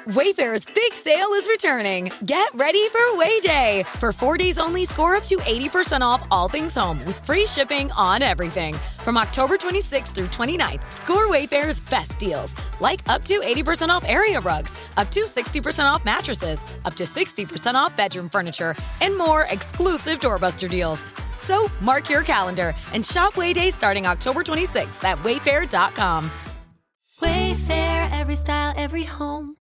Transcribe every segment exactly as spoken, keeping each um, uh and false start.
Wayfair's big sale is returning. Get ready for Way Day. For four days only, score up to eighty percent off all things home with free shipping on everything. From October twenty-sixth through twenty-ninth, score Wayfair's best deals, like up to eighty percent off area rugs, up to sixty percent off mattresses, up to sixty percent off bedroom furniture, and more exclusive doorbuster deals. So mark your calendar and shop Way Day starting October twenty-sixth at wayfair dot com. Wayfair, every style, every home.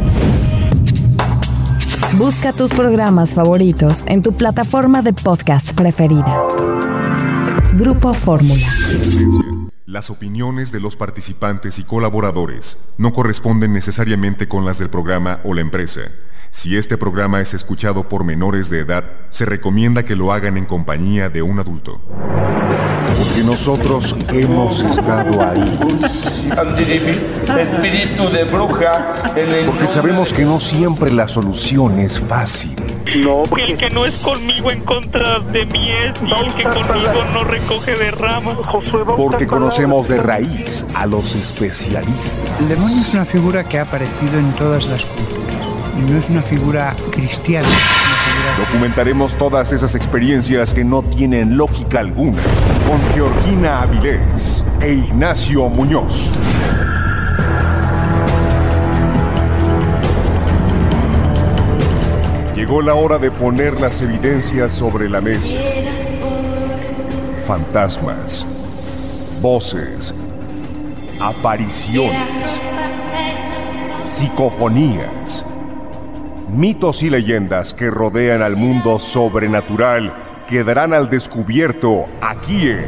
Busca tus programas favoritos en tu plataforma de podcast preferida. Grupo Fórmula. Las opiniones de los participantes y colaboradores no corresponden necesariamente con las del programa o la empresa. Si este programa es escuchado por menores de edad, se recomienda que lo hagan en compañía de un adulto. Porque nosotros hemos estado ahí. Espíritu de bruja. Porque sabemos que no siempre la solución es fácil. No, porque el que no es conmigo en contra de mí es, y el que conmigo no recoge de ramas. Porque conocemos de raíz a los especialistas. El demonio es una figura que ha aparecido en todas las culturas. Y no es una figura cristiana. Es una figura... Documentaremos todas esas experiencias que no tienen lógica alguna con Georgina Avilés e Ignacio Muñoz. Llegó la hora de poner las evidencias sobre la mesa. Fantasmas, voces, apariciones, psicofonías, mitos y leyendas que rodean al mundo sobrenatural quedarán al descubierto aquí en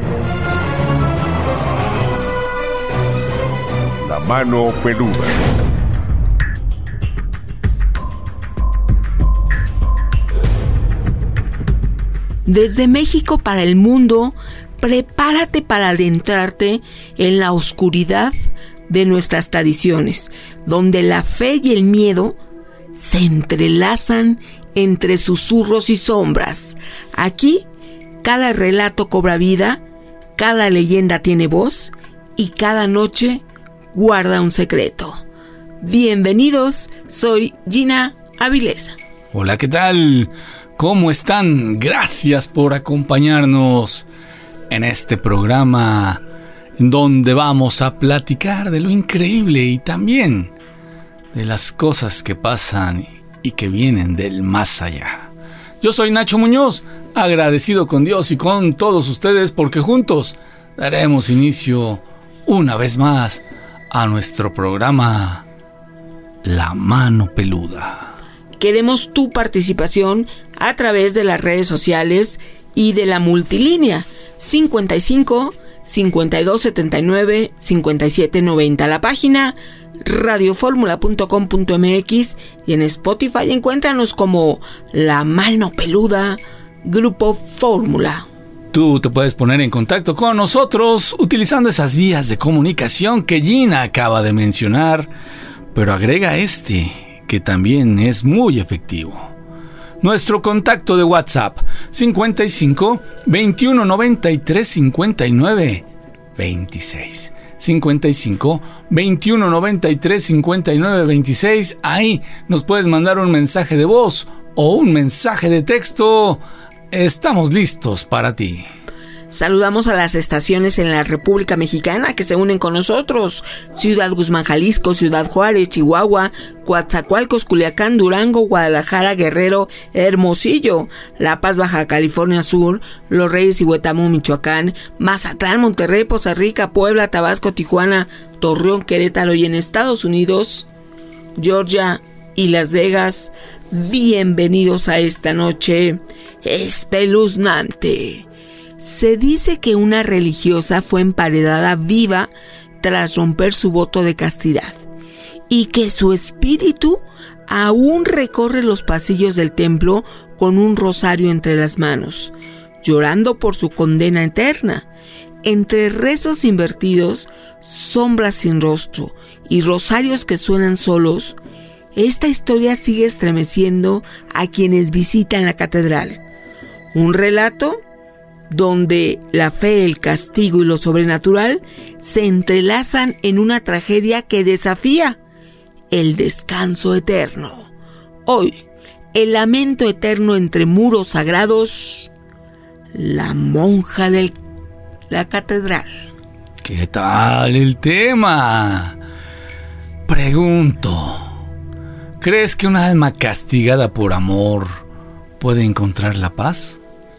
La Mano Peluda. Desde México para el mundo, prepárate para adentrarte en la oscuridad de nuestras tradiciones, donde la fe y el miedo se entrelazan entre susurros y sombras. Aquí, cada relato cobra vida, cada leyenda tiene voz y cada noche guarda un secreto. Bienvenidos, soy Gina Avilés. Hola, ¿qué tal? ¿Cómo están? Gracias por acompañarnos en este programa en donde vamos a platicar de lo increíble y también de las cosas que pasan y que vienen del más allá. Yo soy Nacho Muñoz, agradecido con Dios y con todos ustedes porque juntos daremos inicio una vez más a nuestro programa La Mano Peluda. Queremos tu participación a través de las redes sociales y de la multilínea cincuenta y cinco, cincuenta y dos setenta y nueve, cincuenta y siete noventa. La página radio fórmula punto com punto m x y en Spotify encuéntranos como La Mano Peluda, Grupo Fórmula. Tú te puedes poner en contacto con nosotros utilizando esas vías de comunicación que Gina acaba de mencionar, pero agrega este, que también es muy efectivo. Nuestro contacto de WhatsApp cincuenta y cinco, veintiuno noventa y tres, cincuenta y nueve, veintiséis. cincuenta y cinco, veintiuno noventa y tres, cincuenta y nueve, veintiséis. Ahí nos puedes mandar un mensaje de voz o un mensaje de texto. Estamos listos para ti. Saludamos a las estaciones en la República Mexicana que se unen con nosotros: Ciudad Guzmán, Jalisco, Ciudad Juárez, Chihuahua, Coatzacoalcos, Culiacán, Durango, Guadalajara, Guerrero, Hermosillo, La Paz, Baja California Sur, Los Reyes y Huetamo, Michoacán, Mazatlán, Monterrey, Poza Rica, Puebla, Tabasco, Tijuana, Torreón, Querétaro y en Estados Unidos, Georgia y Las Vegas. Bienvenidos a esta noche espeluznante. Se dice que una religiosa fue emparedada viva tras romper su voto de castidad y que su espíritu aún recorre los pasillos del templo con un rosario entre las manos, llorando por su condena eterna. Entre rezos invertidos, sombras sin rostro y rosarios que suenan solos, esta historia sigue estremeciendo a quienes visitan la catedral. Un relato donde la fe, el castigo y lo sobrenatural se entrelazan en una tragedia que desafía el descanso eterno. Hoy, el lamento eterno entre muros sagrados, la monja de la catedral. ¿Qué tal el tema? Pregunto, ¿crees que una alma castigada por amor puede encontrar la paz?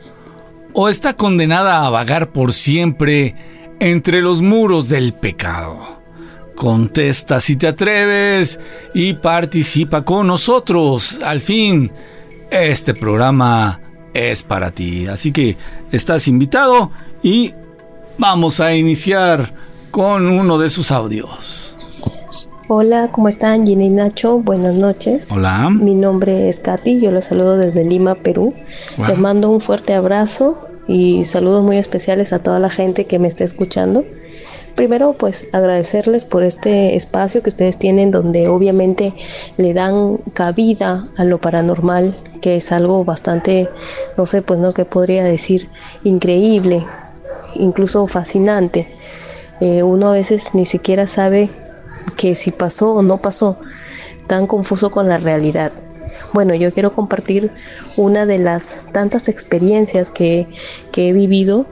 ¿O está condenada a vagar por siempre entre los muros del pecado? Contesta si te atreves y participa con nosotros. Al fin, este programa es para ti. Así que estás invitado y vamos a iniciar con uno de sus audios. Hola, ¿cómo están? Gina y Nacho, buenas noches. Hola. Mi nombre es Katy, yo los saludo desde Lima, Perú. Wow. Les mando un fuerte abrazo y saludos muy especiales a toda la gente que me está escuchando. Primero, pues agradecerles por este espacio que ustedes tienen, donde obviamente le dan cabida a lo paranormal, que es algo bastante, no sé, pues no, que podría decir increíble, incluso fascinante. Eh, uno a veces ni siquiera sabe que si pasó o no pasó, tan confuso con la realidad. Bueno, yo quiero compartir una de las tantas experiencias que, que he vivido,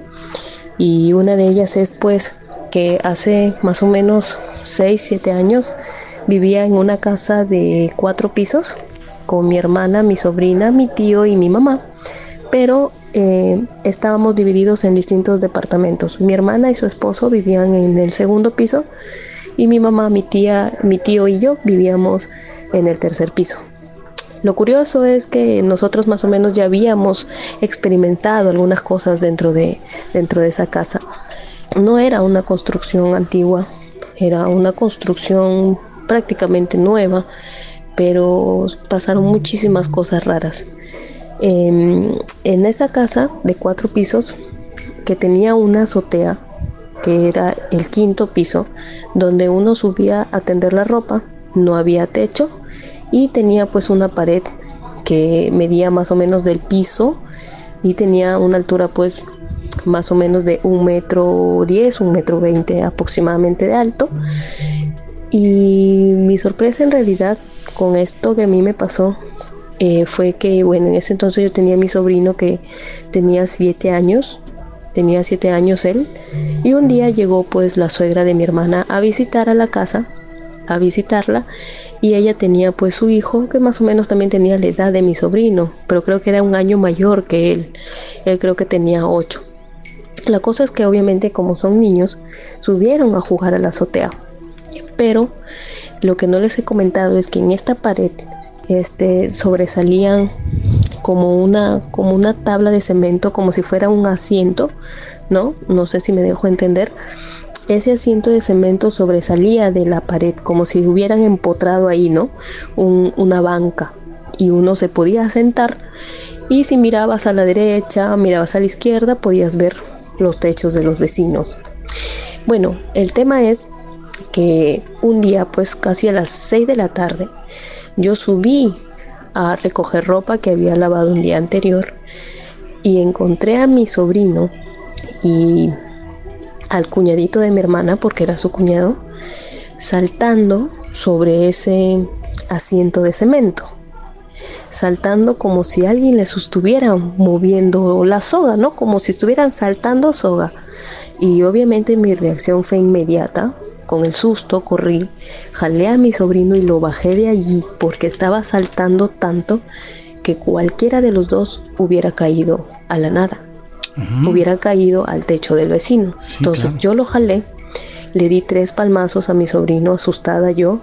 y una de ellas es pues que hace más o menos seis, siete años vivía en una casa de cuatro pisos con mi hermana, mi sobrina, mi tío y mi mamá, pero eh, estábamos divididos en distintos departamentos. Mi hermana y su esposo vivían en el segundo piso y mi mamá, mi tía, mi tío y yo vivíamos en el tercer piso. Lo curioso es que nosotros más o menos ya habíamos experimentado algunas cosas dentro de, dentro de esa casa. No era una construcción antigua, era una construcción prácticamente nueva, pero pasaron muchísimas cosas raras. Eh, en esa casa de cuatro pisos, que tenía una azotea, que era el quinto piso, donde uno subía a tender la ropa, no había techo y tenía pues una pared que medía más o menos del piso y tenía una altura pues más o menos de un metro diez, un metro veinte aproximadamente de alto. Y mi sorpresa en realidad con esto que a mí me pasó eh, fue que, bueno, en ese entonces yo tenía a mi sobrino que tenía siete años, tenía siete años él, y un día llegó pues la suegra de mi hermana a visitar a la casa, a visitarla, y ella tenía pues su hijo que más o menos también tenía la edad de mi sobrino, pero creo que era un año mayor que él, él creo que tenía ocho. La cosa es que obviamente como son niños, subieron a jugar a la azotea, pero lo que no les he comentado es que en esta pared este, sobresalían como una, como una tabla de cemento, como si fuera un asiento, ¿no? No sé si me dejo entender. Ese asiento de cemento sobresalía de la pared, como si hubieran empotrado ahí, ¿no? Un, una banca, y uno se podía sentar, y si mirabas a la derecha, mirabas a la izquierda, podías ver los techos de los vecinos. Bueno, el tema es que un día, pues casi a las seis de la tarde, yo subí a recoger ropa que había lavado un día anterior y encontré a mi sobrino y al cuñadito de mi hermana, porque era su cuñado, saltando sobre ese asiento de cemento, saltando como si alguien les estuviera moviendo la soga, ¿no? Como si estuvieran saltando soga. Y obviamente mi reacción fue inmediata. Con el susto corrí, jalé a mi sobrino y lo bajé de allí porque estaba saltando tanto que cualquiera de los dos hubiera caído a la nada. Uh-huh. Hubiera caído al techo del vecino. Sí, entonces claro. Yo lo jalé, le di tres palmazos a mi sobrino, asustada yo,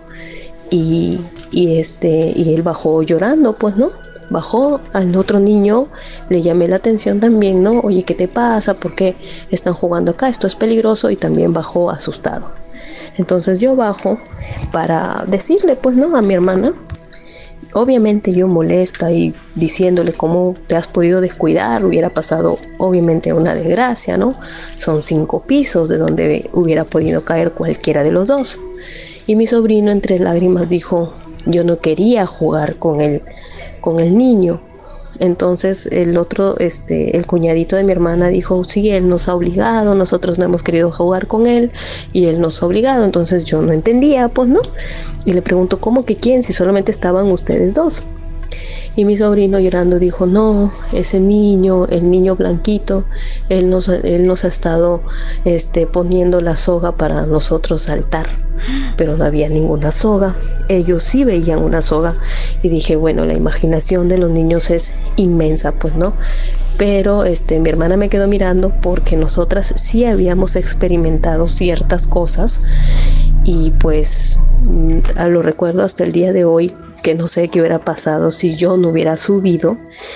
y, y, este, y él bajó llorando, pues, ¿no? Bajó. Al otro niño le llamé la atención también, ¿no? Oye, ¿qué te pasa? ¿Por qué están jugando acá? Esto es peligroso. Y también bajó asustado. Entonces yo bajo para decirle, pues, ¿no? A mi hermana. Obviamente yo molesta y diciéndole cómo te has podido descuidar, hubiera pasado obviamente una desgracia, ¿no? Son cinco pisos de donde hubiera podido caer cualquiera de los dos. Y mi sobrino entre lágrimas dijo, yo no quería jugar con el, con el niño. Entonces el otro, este, el cuñadito de mi hermana dijo, sí, él nos ha obligado, nosotros no hemos querido jugar con él y él nos ha obligado. Entonces yo no entendía, pues no. Y le pregunto, ¿cómo que quién? Si solamente estaban ustedes dos. Y mi sobrino llorando dijo, no, ese niño, el niño blanquito, él nos, él nos ha estado este, poniendo la soga para nosotros saltar, pero no había ninguna soga. Ellos sí veían una soga y dije, bueno, la imaginación de los niños es inmensa, pues no. Pero este, mi hermana me quedó mirando porque nosotras sí habíamos experimentado ciertas cosas y pues lo recuerdo hasta el día de hoy, que no sé qué hubiera pasado si yo no hubiera subido.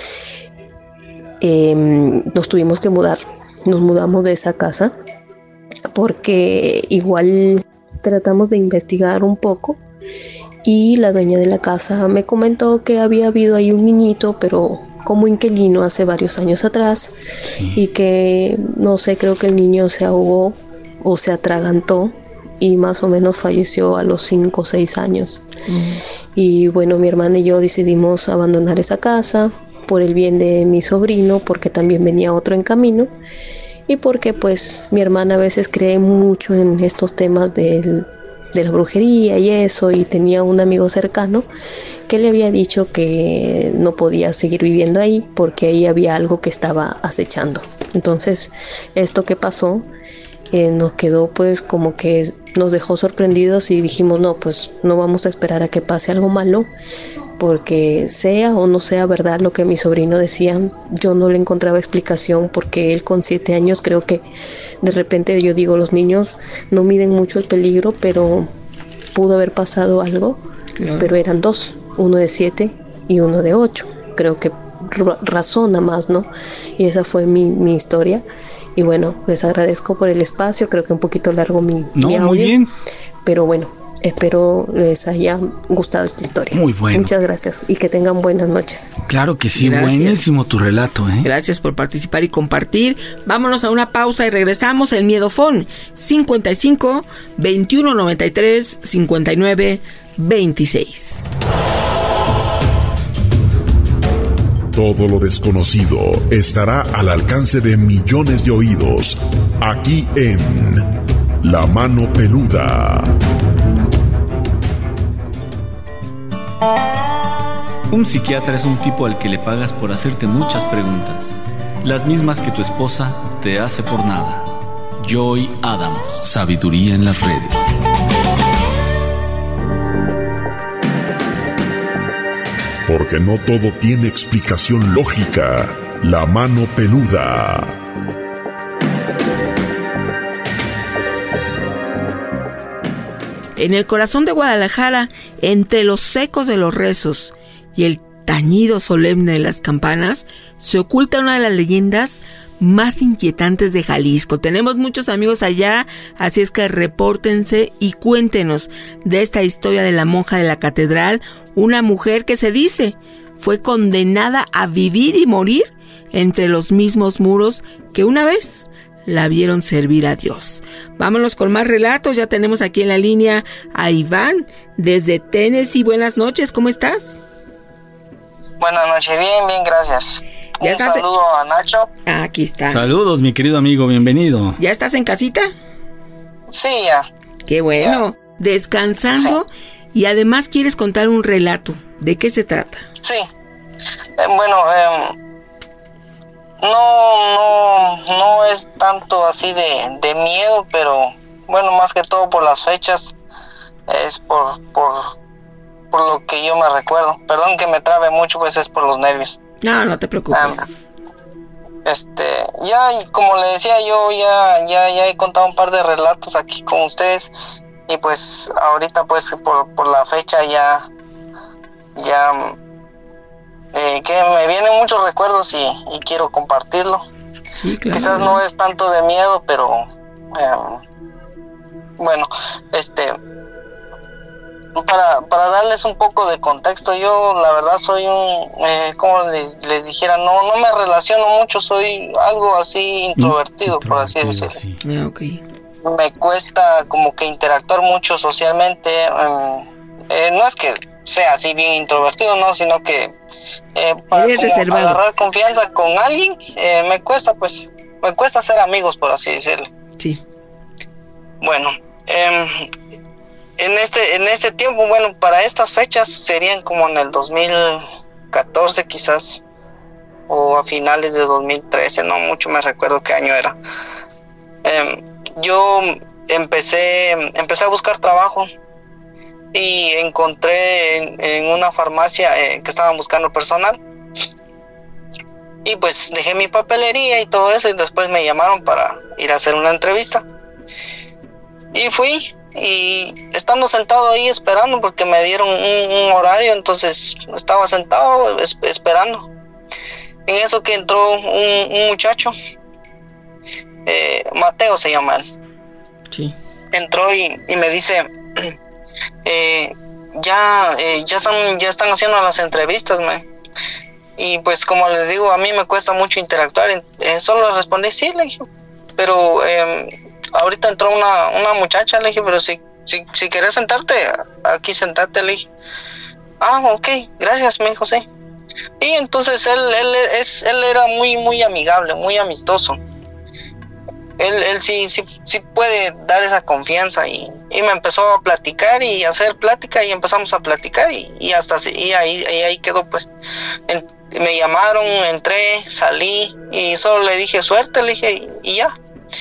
Eh, nos tuvimos que mudar, nos mudamos de esa casa porque igual tratamos de investigar un poco y la dueña de la casa me comentó que había habido ahí un niñito, pero como inquilino hace varios años atrás, sí. Y que no sé, creo que el niño se ahogó o se atragantó y más o menos falleció a los cinco o seis años. Mm. Y bueno, mi hermana y yo decidimos abandonar esa casa por el bien de mi sobrino, porque también venía otro en camino y porque pues mi hermana a veces cree mucho en estos temas del, de la brujería y eso, y tenía un amigo cercano que le había dicho que no podía seguir viviendo ahí porque ahí había algo que estaba acechando. Entonces esto que pasó eh, nos quedó pues como que nos dejó sorprendidos y dijimos, no, pues no vamos a esperar a que pase algo malo, porque sea o no sea verdad lo que mi sobrino decía, yo no le encontraba explicación, porque él con siete años creo que de repente, yo digo, los niños no miden mucho el peligro, pero pudo haber pasado algo, claro. Pero eran dos, uno de siete y uno de ocho, creo que razona más, ¿no? Y esa fue mi, mi historia. Y bueno, les agradezco por el espacio, creo que un poquito largo mi, no, mi audio, muy bien. Pero bueno, espero les haya gustado esta historia. Muy bueno. Muchas gracias y que tengan buenas noches. Claro que sí, gracias. Buenísimo tu relato, ¿eh? Gracias por participar y compartir. Vámonos a una pausa y regresamos. El Miedofón cincuenta y cinco, veintiuno noventa y tres, cincuenta y nueve, veintiséis. Todo lo desconocido estará al alcance de millones de oídos, aquí en La Mano Peluda. Un psiquiatra es un tipo al que le pagas por hacerte muchas preguntas, las mismas que tu esposa te hace por nada. Joy Adams. Sabiduría en las redes. Porque no todo tiene explicación lógica. La Mano Peluda. En el corazón de Guadalajara, entre los ecos de los rezos y el tañido solemne de las campanas, se oculta una de las leyendas más inquietantes de Jalisco. Tenemos muchos amigos allá, así es que repórtense y cuéntenos de esta historia de la monja de la catedral, una mujer que se dice fue condenada a vivir y morir entre los mismos muros que una vez la vieron servir a Dios. Vámonos con más relatos. Ya tenemos aquí en la línea a Iván desde Tennessee. Buenas noches, ¿cómo estás? Buenas noches, bien, bien, gracias. Un estás... saludo a Nacho. Ah, aquí está. Saludos, mi querido amigo, bienvenido. ¿Ya estás en casita? Sí, ya. Qué bueno. Ya. Descansando, sí. Y además quieres contar un relato. ¿De qué se trata? Sí. Eh, bueno, eh, no, no, no es tanto así de, de miedo, pero bueno, más que todo por las fechas, es por, por, por lo que yo me recuerdo. Perdón que me trabe mucho, pues es por los nervios. No, no te preocupes. Um, este, ya, como le decía, yo ya, ya, ya he contado un par de relatos aquí con ustedes, y pues ahorita pues por, por la fecha ya, ya, eh, que me vienen muchos recuerdos y, y quiero compartirlo. Sí, claro. Quizás no es tanto de miedo, pero eh, bueno, este, para para darles un poco de contexto, yo la verdad soy un, eh, como les, les dijera, no no me relaciono mucho, soy algo así introvertido, introvertido por así decirlo. Sí. Ah, okay. Me cuesta como que interactuar mucho socialmente. Eh, eh, no es que sea así bien introvertido, no, sino que eh, para como agarrar confianza con alguien, eh, me cuesta, pues, me cuesta ser amigos, por así decirlo. Sí. Bueno, eh, en este, en este tiempo, bueno, para estas fechas serían como en el dos mil catorce quizás, o a finales de dos mil trece, no mucho me recuerdo qué año era. Eh, yo empecé, empecé a buscar trabajo y encontré en, en una farmacia eh, que estaban buscando personal. Y pues dejé mi papelería y todo eso y después me llamaron para ir a hacer una entrevista. Y fui y estando sentado ahí esperando porque me dieron un, un horario, entonces estaba sentado es, esperando. En eso que entró un, un muchacho, eh, Mateo se llama él. Sí. Entró y, y me dice, eh, ya, eh, ya están, ya están haciendo las entrevistas, me. Y pues como les digo, a mí me cuesta mucho interactuar. Eh, solo le respondí sí, le dije, pero eh, ahorita entró una, una muchacha, le dije, pero si, si, si querés sentarte, aquí sentate, le dije. Ah, ok, gracias, me dijo, sí. Y entonces él, él, es, él era muy, muy amigable, muy amistoso. Él, él sí, sí, sí puede dar esa confianza y, y me empezó a platicar y a hacer plática y empezamos a platicar y, y hasta y ahí, y ahí quedó, pues. En, me llamaron, entré, salí y solo le dije suerte, le dije y, y ya.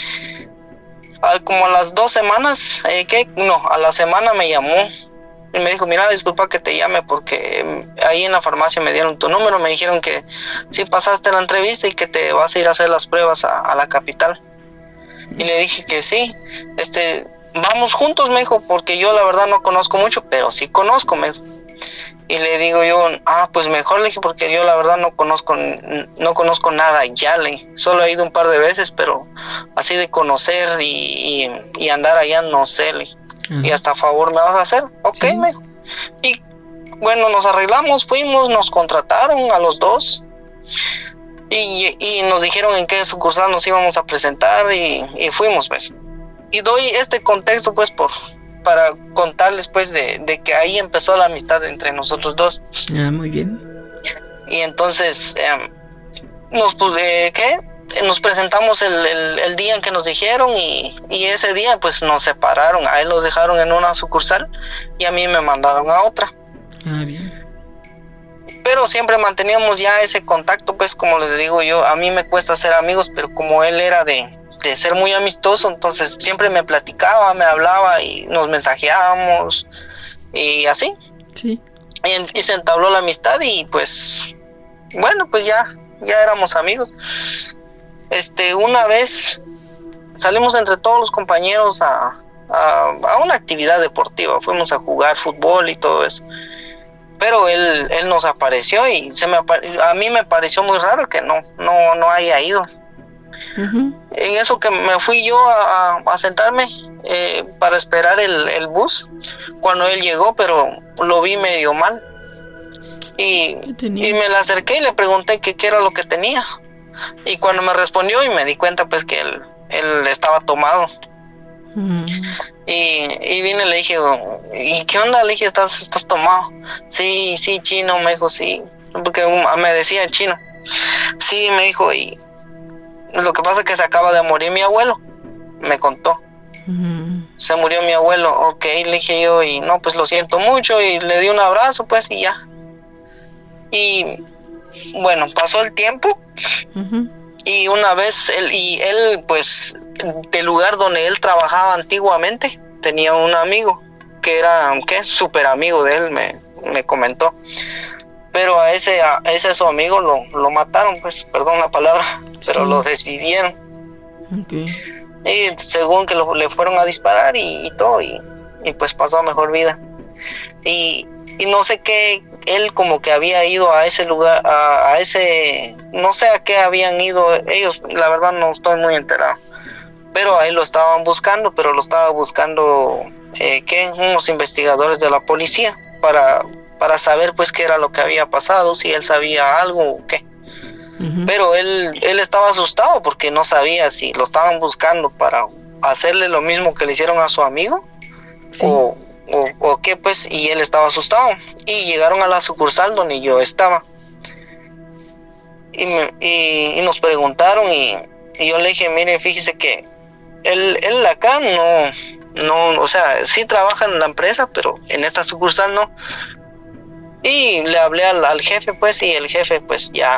Al, como a las dos semanas, eh, ¿qué? No, a la semana me llamó y me dijo, mira, disculpa que te llame porque ahí en la farmacia me dieron tu número, me dijeron que sí pasaste la entrevista y que te vas a ir a hacer las pruebas a, a la capital. Y le dije que sí, este, vamos juntos, me dijo, porque yo la verdad no conozco mucho, pero sí conozco, me dijo. Y le digo yo, ah, pues mejor, le dije, porque yo la verdad no conozco, no conozco nada ya, le solo he ido un par de veces, pero así de conocer y, y, y andar allá no sé, le dije. Uh-huh. Y hasta a favor me vas a hacer, ok, sí. Me dijo. Y bueno, nos arreglamos, fuimos, nos contrataron a los dos. Y, y nos dijeron en qué sucursal nos íbamos a presentar y, y fuimos, pues. Y doy este contexto, pues, por para contarles, pues, de, de que ahí empezó la amistad entre nosotros dos. Ah, muy bien. Y entonces, eh, nos, eh, ¿qué? Nos presentamos el, el, el día en que nos dijeron y, y ese día, pues, nos separaron. A él lo dejaron en una sucursal y a mí me mandaron a otra. Ah, bien. Pero siempre manteníamos ya ese contacto, pues como les digo yo, a mí me cuesta ser amigos, pero como él era de, de ser muy amistoso, entonces siempre me platicaba, me hablaba y nos mensajeábamos y así. Sí. Y, y se entabló la amistad y pues, bueno, pues ya, ya éramos amigos. Este, una vez salimos entre todos los compañeros a, a, a una actividad deportiva, fuimos a jugar fútbol y todo eso. Pero él, él nos apareció y se me apare- a mí me pareció muy raro que no, no, no haya ido. Uh-huh. En eso que me fui yo a, a sentarme eh, para esperar el, el bus cuando él llegó, pero lo vi medio mal. Y, y me le acerqué y le pregunté qué era lo que tenía. Y cuando me respondió y me di cuenta pues que él, él estaba tomado. Mm. Y, y vine y le dije, ¿y qué onda? Le dije, ¿estás, estás tomado? Sí, sí, chino, me dijo, sí. Porque me decía chino. Sí, me dijo, y lo que pasa es que se acaba de morir mi abuelo. Me contó. Mm. Se murió mi abuelo. Ok, le dije yo, y no, pues lo siento mucho. Y le di un abrazo, pues, y ya. Y bueno, pasó el tiempo. Uh-huh. Y una vez él, y él pues del lugar donde él trabajaba antiguamente tenía un amigo que era ¿qué? Súper amigo de él, me, me comentó, pero a ese a ese su amigo lo, lo mataron, pues, perdón la palabra, sí. Pero lo desvivieron. Okay. Y según que lo, le fueron a disparar y, y todo y, y pues pasó a mejor vida. Y, y no sé qué, él como que había ido a ese lugar, a, a ese, no sé a qué habían ido ellos, la verdad no estoy muy enterado, pero ahí lo estaban buscando, pero lo estaba buscando, eh, ¿qué? Unos investigadores de la policía, para, para saber pues qué era lo que había pasado, si él sabía algo o qué. Uh-huh. Pero él, él estaba asustado porque no sabía si lo estaban buscando para hacerle lo mismo que le hicieron a su amigo, sí. o, o, o qué pues, y él estaba asustado. Y llegaron a la sucursal donde yo estaba. Y, me, y, y nos preguntaron y, y yo le dije, mire, fíjese que él, él acá no, no, o sea, sí trabaja en la empresa, pero en esta sucursal no. Y le hablé al, al jefe, pues, y el jefe, pues, ya,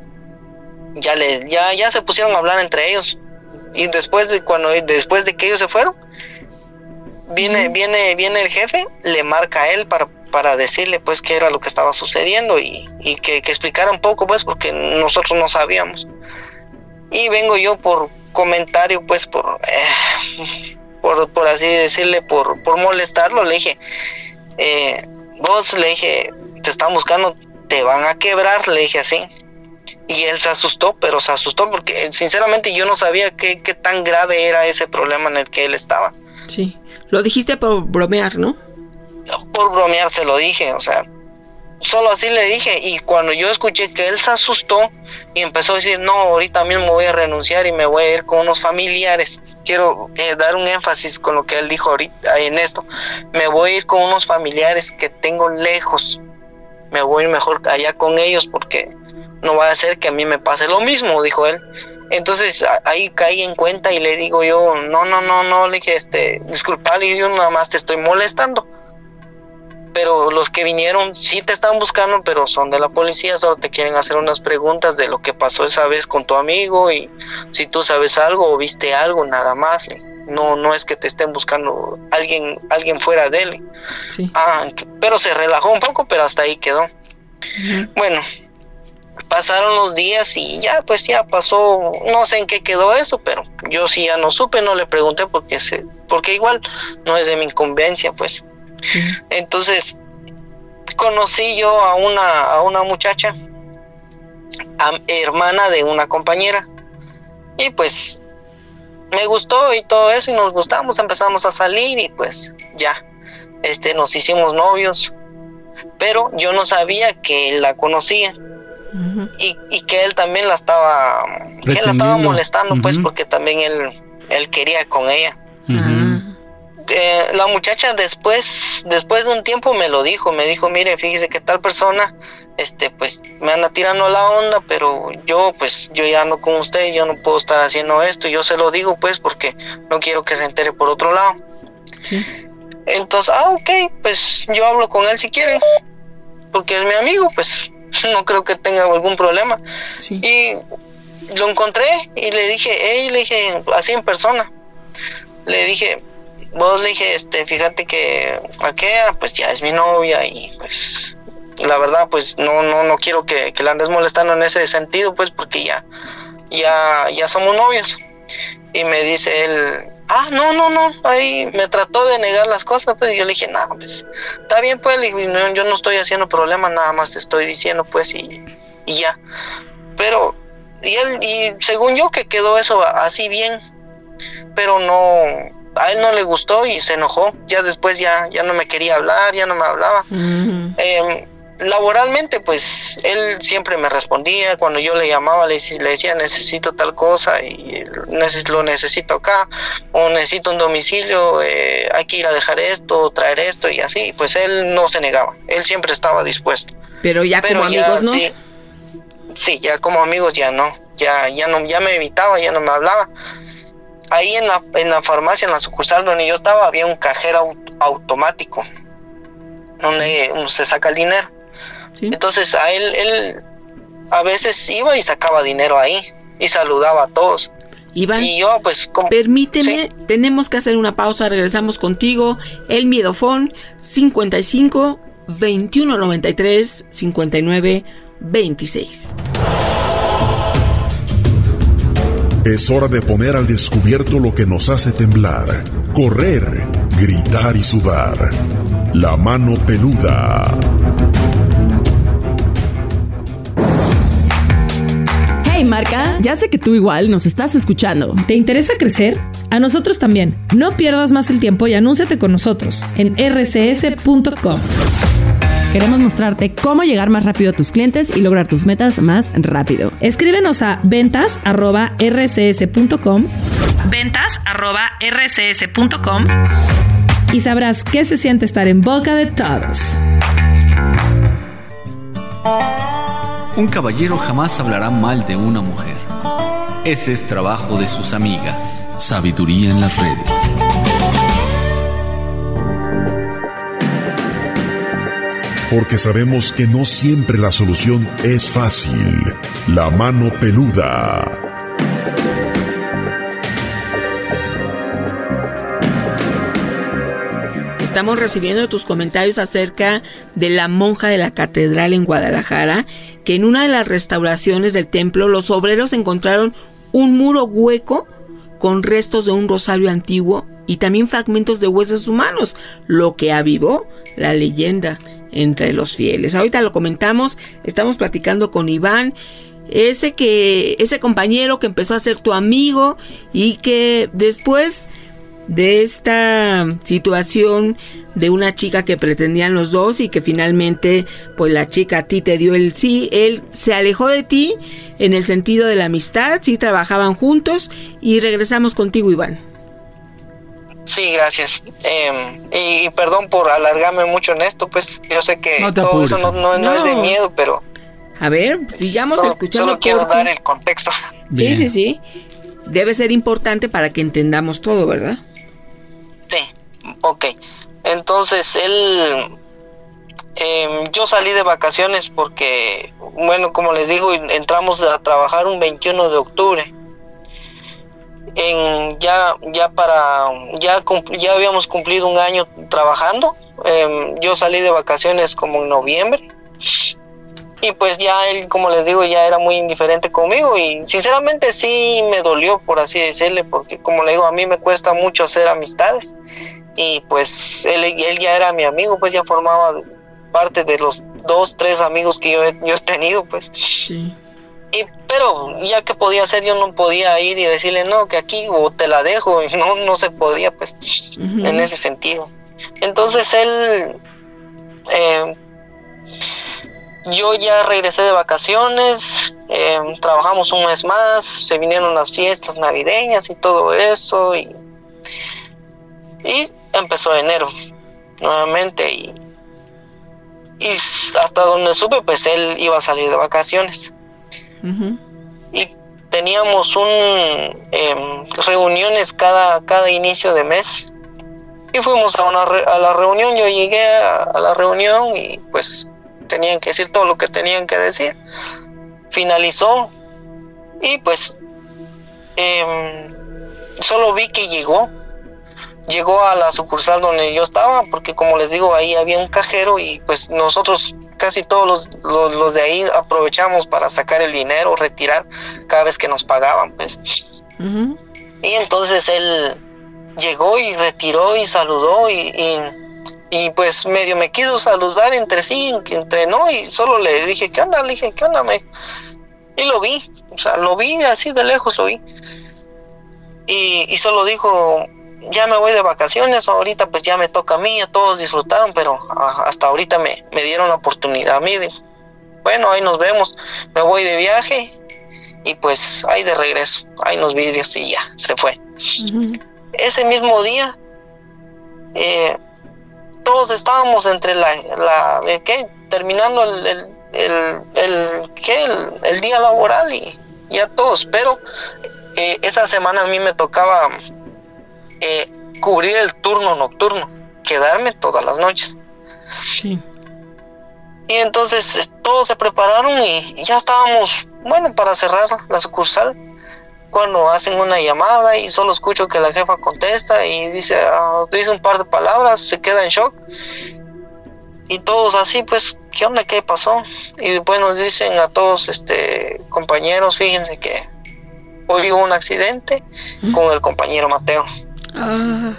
ya le, ya, ya se pusieron a hablar entre ellos. Y después de cuando, después de que ellos se fueron, viene, viene, viene el jefe, le marca a él para, para decirle, pues, qué era lo que estaba sucediendo y, y que, que explicara un poco, pues, porque nosotros no sabíamos. Y vengo yo por comentario, pues, por, eh, por, por así decirle, por, por molestarlo, le dije, eh, vos, le dije, te están buscando, te van a quebrar, le dije así. Y él se asustó, pero se asustó porque sinceramente yo no sabía qué, qué tan grave era ese problema en el que él estaba. Sí, lo dijiste por bromear, ¿no? Por bromear se lo dije, o sea, solo así le dije. Y cuando yo escuché que él se asustó y empezó a decir, no, ahorita mismo voy a renunciar y me voy a ir con unos familiares. Quiero eh, dar un énfasis con lo que él dijo ahorita en esto. Me voy a ir con unos familiares que tengo lejos. Me voy a ir mejor allá con ellos porque no va a ser que a mí me pase lo mismo, dijo él. Entonces a, ahí caí en cuenta y le digo yo, no, no, no, no, le dije, este, disculpa, yo nada más te estoy molestando. Pero los que vinieron sí te están buscando, pero son de la policía, solo te quieren hacer unas preguntas de lo que pasó esa vez con tu amigo y si tú sabes algo o viste algo, nada más. No, no es que te estén buscando alguien, alguien fuera de él. Sí. Ah, pero se relajó un poco, pero hasta ahí quedó. Uh-huh. Bueno, pasaron los días y ya, pues ya pasó, no sé en qué quedó eso, pero yo sí ya no supe, no le pregunté porque se, porque igual no es de mi incumbencia, pues. Sí. Entonces conocí yo a una a una muchacha, a, hermana de una compañera, y pues me gustó y todo eso y nos gustamos, empezamos a salir y pues ya, este, nos hicimos novios, pero yo no sabía que él la conocía. Uh-huh. y, y que él también la estaba, que él la estaba molestando, uh-huh. pues porque también él, él quería con ella. Uh-huh. Eh, la muchacha después después de un tiempo me lo dijo, me dijo, mire, fíjese que tal persona este pues me anda tirando la onda, pero yo pues yo ya ando con usted, yo no puedo estar haciendo esto, yo se lo digo pues porque no quiero que se entere por otro lado. Sí. Entonces, ah, ok, pues yo hablo con él si quiere, porque es mi amigo, pues no creo que tenga algún problema. Sí. Y lo encontré y le dije, hey, le dije así en persona, le dije, vos, le dije, este, fíjate que aquella, pues ya es mi novia y pues la verdad, pues no, no, no quiero que, que la andes molestando en ese sentido, pues porque ya, ya, ya somos novios. Y me dice él, ah, no, no, no, ahí me trató de negar las cosas, pues, y yo le dije, no, pues, está bien, pues, y no, yo no estoy haciendo problema, nada más te estoy diciendo, pues, y, y ya. Pero, y él, y según yo que quedó eso así bien, pero no, a él no le gustó y se enojó, ya después ya, ya no me quería hablar, ya no me hablaba. Uh-huh. Eh, laboralmente, pues, él siempre me respondía, cuando yo le llamaba, le, le decía, necesito tal cosa, y neces- lo necesito acá, o necesito un domicilio, eh, hay que ir a dejar esto, traer esto, y así, pues él no se negaba, él siempre estaba dispuesto. Pero ya Pero como ya, amigos, ¿no? Sí, sí, ya como amigos ya no, ya, ya no, ya me evitaba, ya no me hablaba. Ahí en la, en la farmacia, en la sucursal donde yo estaba, había un cajero aut- automático, donde sí. se saca el dinero. Sí. Entonces a él, él a veces iba y sacaba dinero ahí y saludaba a todos. Iván, y yo pues como, permíteme, ¿sí? Tenemos que hacer una pausa, regresamos contigo. El Miedofón cincuenta y cinco, veintiuno noventa y tres, cincuenta y nueve, veintiséis. Es hora de poner al descubierto lo que nos hace temblar, correr, gritar y sudar. La mano peluda. Hey marca, ya sé que tú igual nos estás escuchando. ¿Te interesa crecer? A nosotros también. No pierdas más el tiempo y anúnciate con nosotros en erre ce ese punto com. Queremos mostrarte cómo llegar más rápido a tus clientes y lograr tus metas más rápido. Escríbenos a ventas arroba erre ce ese punto com ventas arroba erre ce ese punto com y sabrás qué se siente estar en boca de todos. Un caballero jamás hablará mal de una mujer. Ese es trabajo de sus amigas. Sabiduría en las redes. Porque sabemos que no siempre la solución es fácil. La mano peluda. Estamos recibiendo tus comentarios acerca de la monja de la catedral en Guadalajara, que en una de las restauraciones del templo los obreros encontraron un muro hueco con restos de un rosario antiguo y también fragmentos de huesos humanos, lo que avivó la leyenda entre los fieles. Ahorita lo comentamos, estamos platicando con Iván, ese que ese compañero que empezó a ser tu amigo y que después de esta situación de una chica que pretendían los dos y que finalmente pues la chica a ti te dio el sí, él se alejó de ti en el sentido de la amistad, sí trabajaban juntos y regresamos contigo, Iván. Sí, gracias. Eh, y, y perdón por alargarme mucho en esto, pues yo sé que no todo apures, eso no, no, no, no es de miedo, pero... A ver, sigamos solo, escuchando. Solo quiero dar el contexto. Sí, sí, sí. Debe ser importante para que entendamos todo, ¿verdad? Sí, ok. Entonces, él... Eh, yo salí de vacaciones porque, bueno, como les digo, entramos a trabajar un veintiuno de octubre. En, ya ya para ya ya habíamos cumplido un año trabajando. Eh, yo salí de vacaciones como en noviembre y pues ya él, como les digo, ya era muy indiferente conmigo y sinceramente sí me dolió, por así decirle, porque como le digo, a mí me cuesta mucho hacer amistades y pues él, él ya era mi amigo, pues ya formaba parte de los dos, tres amigos que yo he, yo he tenido, pues. Sí. Y, pero ya que podía hacer, yo no podía ir y decirle no, que aquí o te la dejo, no, no se podía, pues, uh-huh. en ese sentido. Entonces él, eh, yo ya regresé de vacaciones, eh, trabajamos un mes más, se vinieron las fiestas navideñas y todo eso, y, y empezó enero nuevamente, y, y hasta donde supe, pues él iba a salir de vacaciones. Uh-huh. Y teníamos un eh, reuniones cada cada inicio de mes y fuimos a una re, a la reunión. Yo llegué a, a la reunión y pues tenían que decir todo lo que tenían que decir. Finalizó y pues eh, solo vi que llegó llegó a la sucursal donde yo estaba, porque como les digo, ahí había un cajero y pues nosotros casi todos los, los, los de ahí aprovechamos para sacar el dinero, retirar cada vez que nos pagaban, pues. Uh-huh. Y entonces él llegó y retiró y saludó y, y, y pues medio me quiso saludar entre sí, entre no, y solo le dije, ¿qué onda? Le dije, ¿qué onda? Me... Y lo vi, o sea, lo vi así de lejos, lo vi. Y, y solo dijo, ya me voy de vacaciones, ahorita pues ya me toca a mí, ya todos disfrutaron, pero a, hasta ahorita me, me dieron la oportunidad a mí. De, bueno, ahí nos vemos, me voy de viaje y pues ahí de regreso, ahí nos vidrios y ya, se fue. Uh-huh. Ese mismo día, eh, todos estábamos entre la, la eh, ¿qué? terminando el, el, el, el, ¿qué? el, el día laboral y ya todos, pero eh, esa semana a mí me tocaba Eh, cubrir el turno nocturno, quedarme todas las noches. Sí. Y entonces todos se prepararon y ya estábamos, bueno, para cerrar la sucursal, cuando hacen una llamada y solo escucho que la jefa contesta y dice, uh, dice un par de palabras, se queda en shock y todos así, pues, ¿qué onda? ¿Qué pasó? Y después nos dicen a todos, este, compañeros, fíjense que hoy hubo un accidente ¿Mm? con el compañero Mateo. Ah.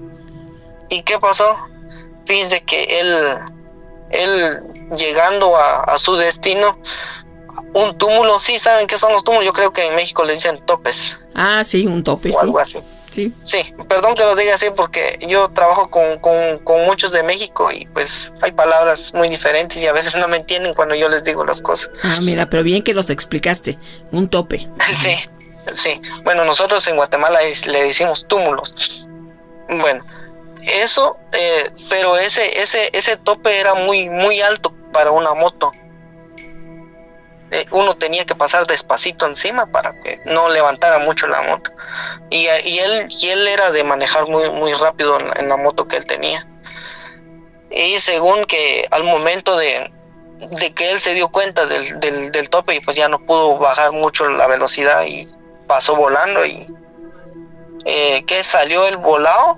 ¿Y qué pasó? Fíjense que él, él llegando a, a su destino, un túmulo, sí, ¿saben qué son los túmulos? Yo creo que en México le dicen topes. Ah, sí, un tope, o sí. algo así. Sí. Sí, perdón que lo diga así porque yo trabajo con, con, con muchos de México y pues hay palabras muy diferentes y a veces no me entienden cuando yo les digo las cosas. Ah, mira, pero bien que los explicaste, un tope. Sí. Sí, bueno, nosotros en Guatemala es, le decimos túmulos. Bueno, eso, eh, pero ese, ese, ese tope era muy, muy alto para una moto. Eh, uno tenía que pasar despacito encima para que no levantara mucho la moto. Y, y él, y él era de manejar muy, muy rápido en, en la moto que él tenía. Y según que al momento de, de que él se dio cuenta del, del, del tope, y pues ya no pudo bajar mucho la velocidad y pasó volando y eh, que salió el volado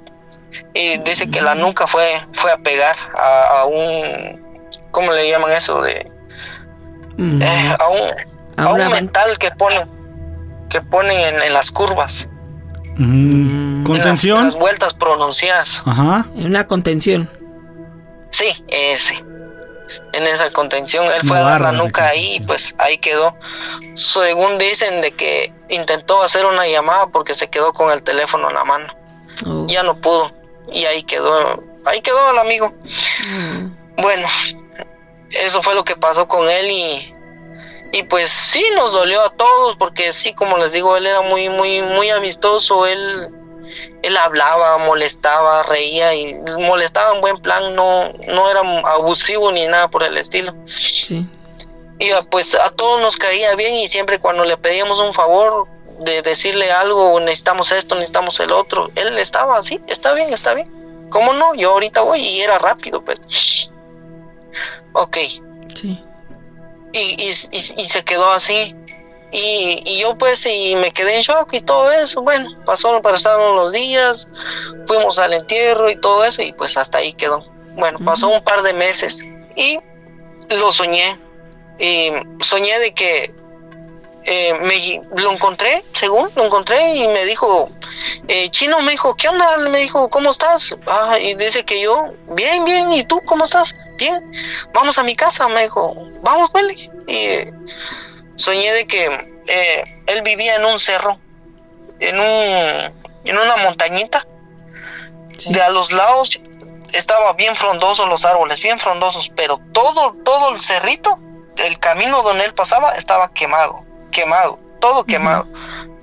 y dice que la nuca fue, fue a pegar a, a un, ¿cómo le llaman eso? De mm. eh, a un, a un metal que ponen que ponen en, en las curvas. Mm. ¿Contención? En las, en las vueltas pronunciadas. Ajá. En una contención. Sí, ese. En esa contención, él fue no, a dar la nuca ahí y pues ahí quedó. Según dicen de que intentó hacer una llamada porque se quedó con el teléfono en la mano. Oh. Ya no pudo y ahí quedó, ahí quedó el amigo. Mm. Bueno, eso fue lo que pasó con él y y pues sí nos dolió a todos porque sí, como les digo, él era muy muy muy amistoso, él Él hablaba, molestaba, reía y molestaba en buen plan, no, no era abusivo ni nada por el estilo. Sí. Y pues a todos nos caía bien y siempre cuando le pedíamos un favor de decirle algo, necesitamos esto, necesitamos el otro, él estaba así, está bien, está bien. ¿Cómo no? Yo ahorita voy y era rápido, pues. Ok. Sí. Y, y, y, y se quedó así. Y, y yo pues y me quedé en shock y todo eso. Bueno, pasó, pasaron los días, fuimos al entierro y todo eso y pues hasta ahí quedó. Bueno, pasó un par de meses y lo soñé. Y soñé de que eh, me lo encontré, según lo encontré y me dijo, eh, Chino, me dijo, ¿qué onda? Me dijo, ¿cómo estás? Ah, y dice que yo, bien, bien, ¿y tú cómo estás? Bien, vamos a mi casa, me dijo, vamos, vale. Y soñé de que eh, él vivía en un cerro, en un en una montañita. Sí. De a los lados estaba bien frondosos los árboles, bien frondosos, pero todo todo el cerrito, el camino donde él pasaba estaba quemado, quemado, todo quemado. Uh-huh.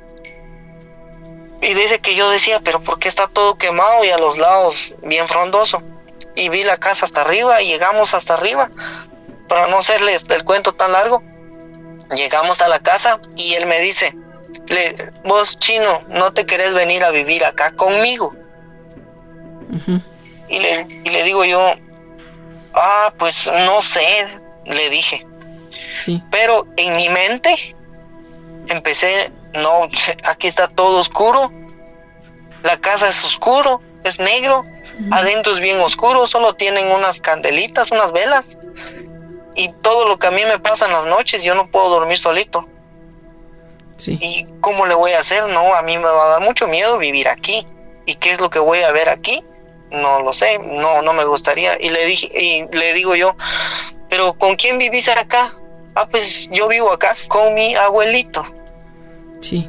Y dice que yo decía, pero ¿por qué está todo quemado y a los lados bien frondoso? Y vi la casa hasta arriba y llegamos hasta arriba, para no hacerles el cuento tan largo. Llegamos a la casa y él me dice, le, vos Chino, ¿no te querés venir a vivir acá conmigo? Uh-huh. Y, le, y le digo yo, ah, pues no sé, le dije. Sí. Pero en mi mente empecé, no, aquí está todo oscuro, la casa es oscuro, es negro, uh-huh. Adentro es bien oscuro, solo tienen unas candelitas, unas velas. Y todo lo que a mí me pasa en las noches, yo no puedo dormir solito. Sí. ¿Y cómo le voy a hacer? No, a mí me va a dar mucho miedo vivir aquí. ¿Y qué es lo que voy a ver aquí? No lo sé, no, no me gustaría. Y le dije, y le digo yo, ¿pero con quién vivís acá? Ah, pues yo vivo acá con mi abuelito. Sí.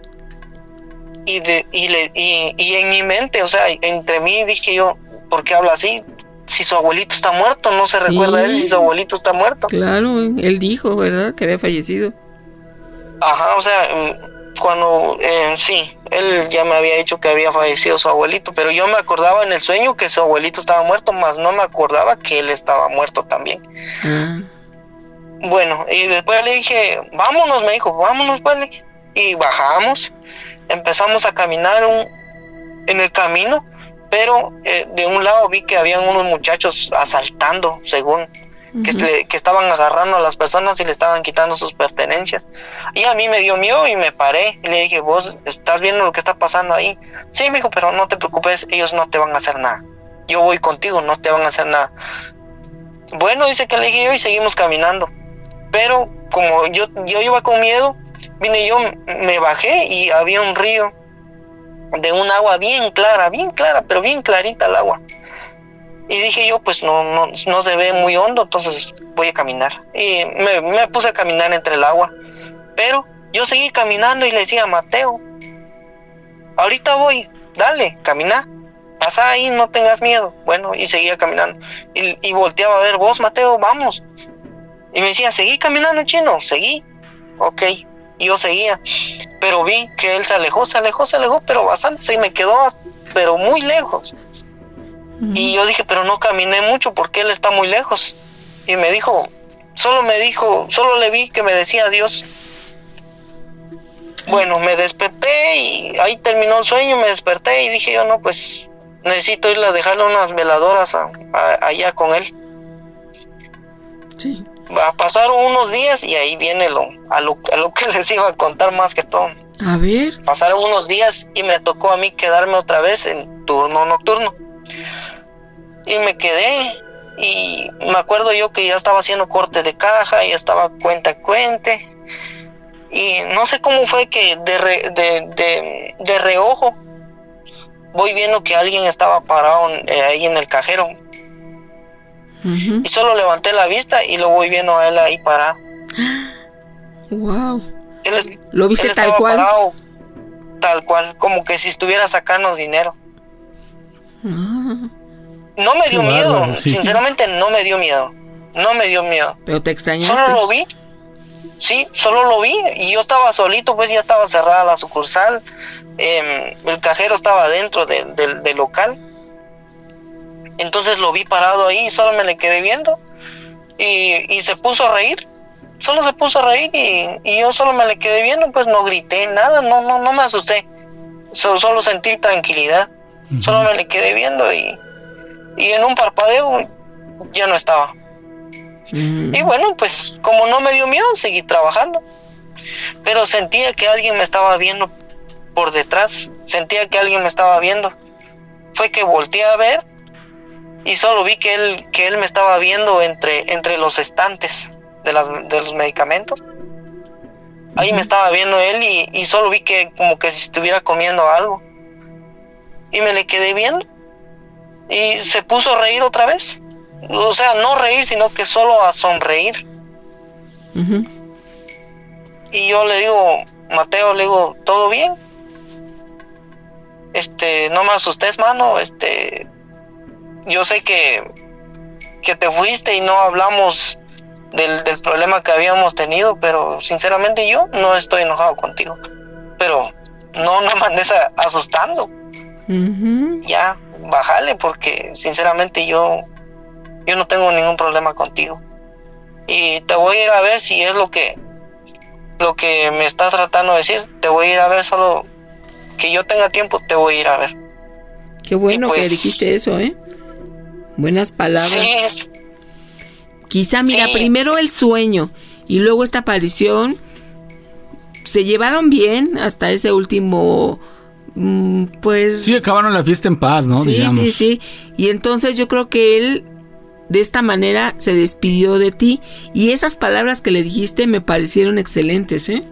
Y de, y le, y, y en mi mente, o sea, entre mí dije yo, ¿por qué habla así? Si su abuelito está muerto, no se sí. recuerda él si su abuelito está muerto. Claro, él dijo, ¿verdad? Que había fallecido. Ajá, o sea, cuando, eh, sí, él ya me había dicho que había fallecido su abuelito, pero yo me acordaba en el sueño que su abuelito estaba muerto, más no me acordaba que él estaba muerto también. Ah. Bueno, y después le dije, vámonos, me dijo, vámonos, vale. Y bajamos, empezamos a caminar un, en el camino. Pero eh, de un lado vi que habían unos muchachos asaltando, según, uh-huh. que, le, que estaban agarrando a las personas y le estaban quitando sus pertenencias. Y a mí me dio miedo y me paré y le dije, ¿vos estás viendo lo que está pasando ahí? Sí, me dijo, pero no te preocupes, ellos no te van a hacer nada. Yo voy contigo, no te van a hacer nada. Bueno, dice que le dije yo y seguimos caminando. Pero como yo, yo iba con miedo, vine yo, me bajé y había un río de un agua bien clara, bien clara, pero bien clarita el agua. Y dije yo, pues no, no, no se ve muy hondo, entonces voy a caminar. Y me, me puse a caminar entre el agua. Pero yo seguí caminando y le decía a Mateo, ahorita voy, dale, camina, pasa ahí, no tengas miedo. Bueno, y seguía caminando. Y, y volteaba a ver, vos Mateo, vamos. Y me decía, seguí caminando, Chino, seguí. Ok. Y yo seguía, pero vi que él se alejó, se alejó, se alejó, pero bastante, se me quedó, pero muy lejos. Uh-huh. Y yo dije, pero no caminé mucho porque él está muy lejos. Y me dijo, solo me dijo, solo le vi que me decía adiós. Bueno, me desperté y ahí terminó el sueño, me desperté y dije yo, no, pues necesito ir a dejarle unas veladoras a, a, allá con él. Sí. Pasaron unos días y ahí viene lo a, lo a lo que les iba a contar más que todo. A ver. Pasaron unos días y me tocó a mí quedarme otra vez en turno nocturno. Y me quedé y me acuerdo yo que ya estaba haciendo corte de caja, ya estaba cuenta cuente. Y no sé cómo fue que de, re, de, de, de reojo voy viendo que alguien estaba parado eh, ahí en el cajero. Uh-huh. Y solo levanté la vista y lo voy viendo a él ahí parado. Wow. Él es, ¿Lo viste él tal cual? Parado, tal cual, como que si estuviera sacando dinero. Uh-huh. No me dio Qué miedo, bárbaro, sí. Sinceramente no me dio miedo. No me dio miedo. ¿Pero te extrañaste? Solo lo vi. Sí, solo lo vi y yo estaba solito, pues ya estaba cerrada la sucursal, eh, el cajero estaba dentro de, de, del local, entonces lo vi parado ahí y solo me le quedé viendo y, y se puso a reír, solo se puso a reír y, y yo solo me le quedé viendo, pues no grité nada, no no no me asusté, so, solo sentí tranquilidad, uh-huh. Solo me le quedé viendo y, y en un parpadeo ya no estaba. Mm. Y bueno, pues como no me dio miedo, seguí trabajando. Pero sentía que alguien me estaba viendo por detrás. Sentía que alguien me estaba viendo. Fue que volteé a ver y solo vi que él, que él me estaba viendo entre, entre los estantes de, las, de los medicamentos. Ahí me estaba viendo él y, y solo vi que como que si estuviera comiendo algo. Y me le quedé viendo. Y se puso a reír otra vez. O sea, no reír, sino que solo a sonreír. Uh-huh. Y yo le digo, Mateo, le digo, ¿todo bien? Este, no me asustes, mano. Este, yo sé que, que te fuiste y no hablamos del, del problema que habíamos tenido, pero sinceramente yo no estoy enojado contigo. Pero no, no me andes a, asustando. Uh-huh. Ya, bájale, porque sinceramente yo... Yo no tengo ningún problema contigo. Y te voy a ir a ver si es lo que lo que me estás tratando de decir. Te voy a ir a ver, solo que yo tenga tiempo, te voy a ir a ver. Qué bueno pues, que dijiste eso, ¿eh? Buenas palabras. Sí. Quizá, mira, sí. Primero el sueño y luego esta aparición. Se llevaron bien hasta ese último... Pues... Sí, acabaron la fiesta en paz, ¿no? Sí, Digamos. sí, sí. Y entonces yo creo que él... De esta manera se despidió de ti. Y esas palabras que le dijiste me parecieron excelentes, ¿eh?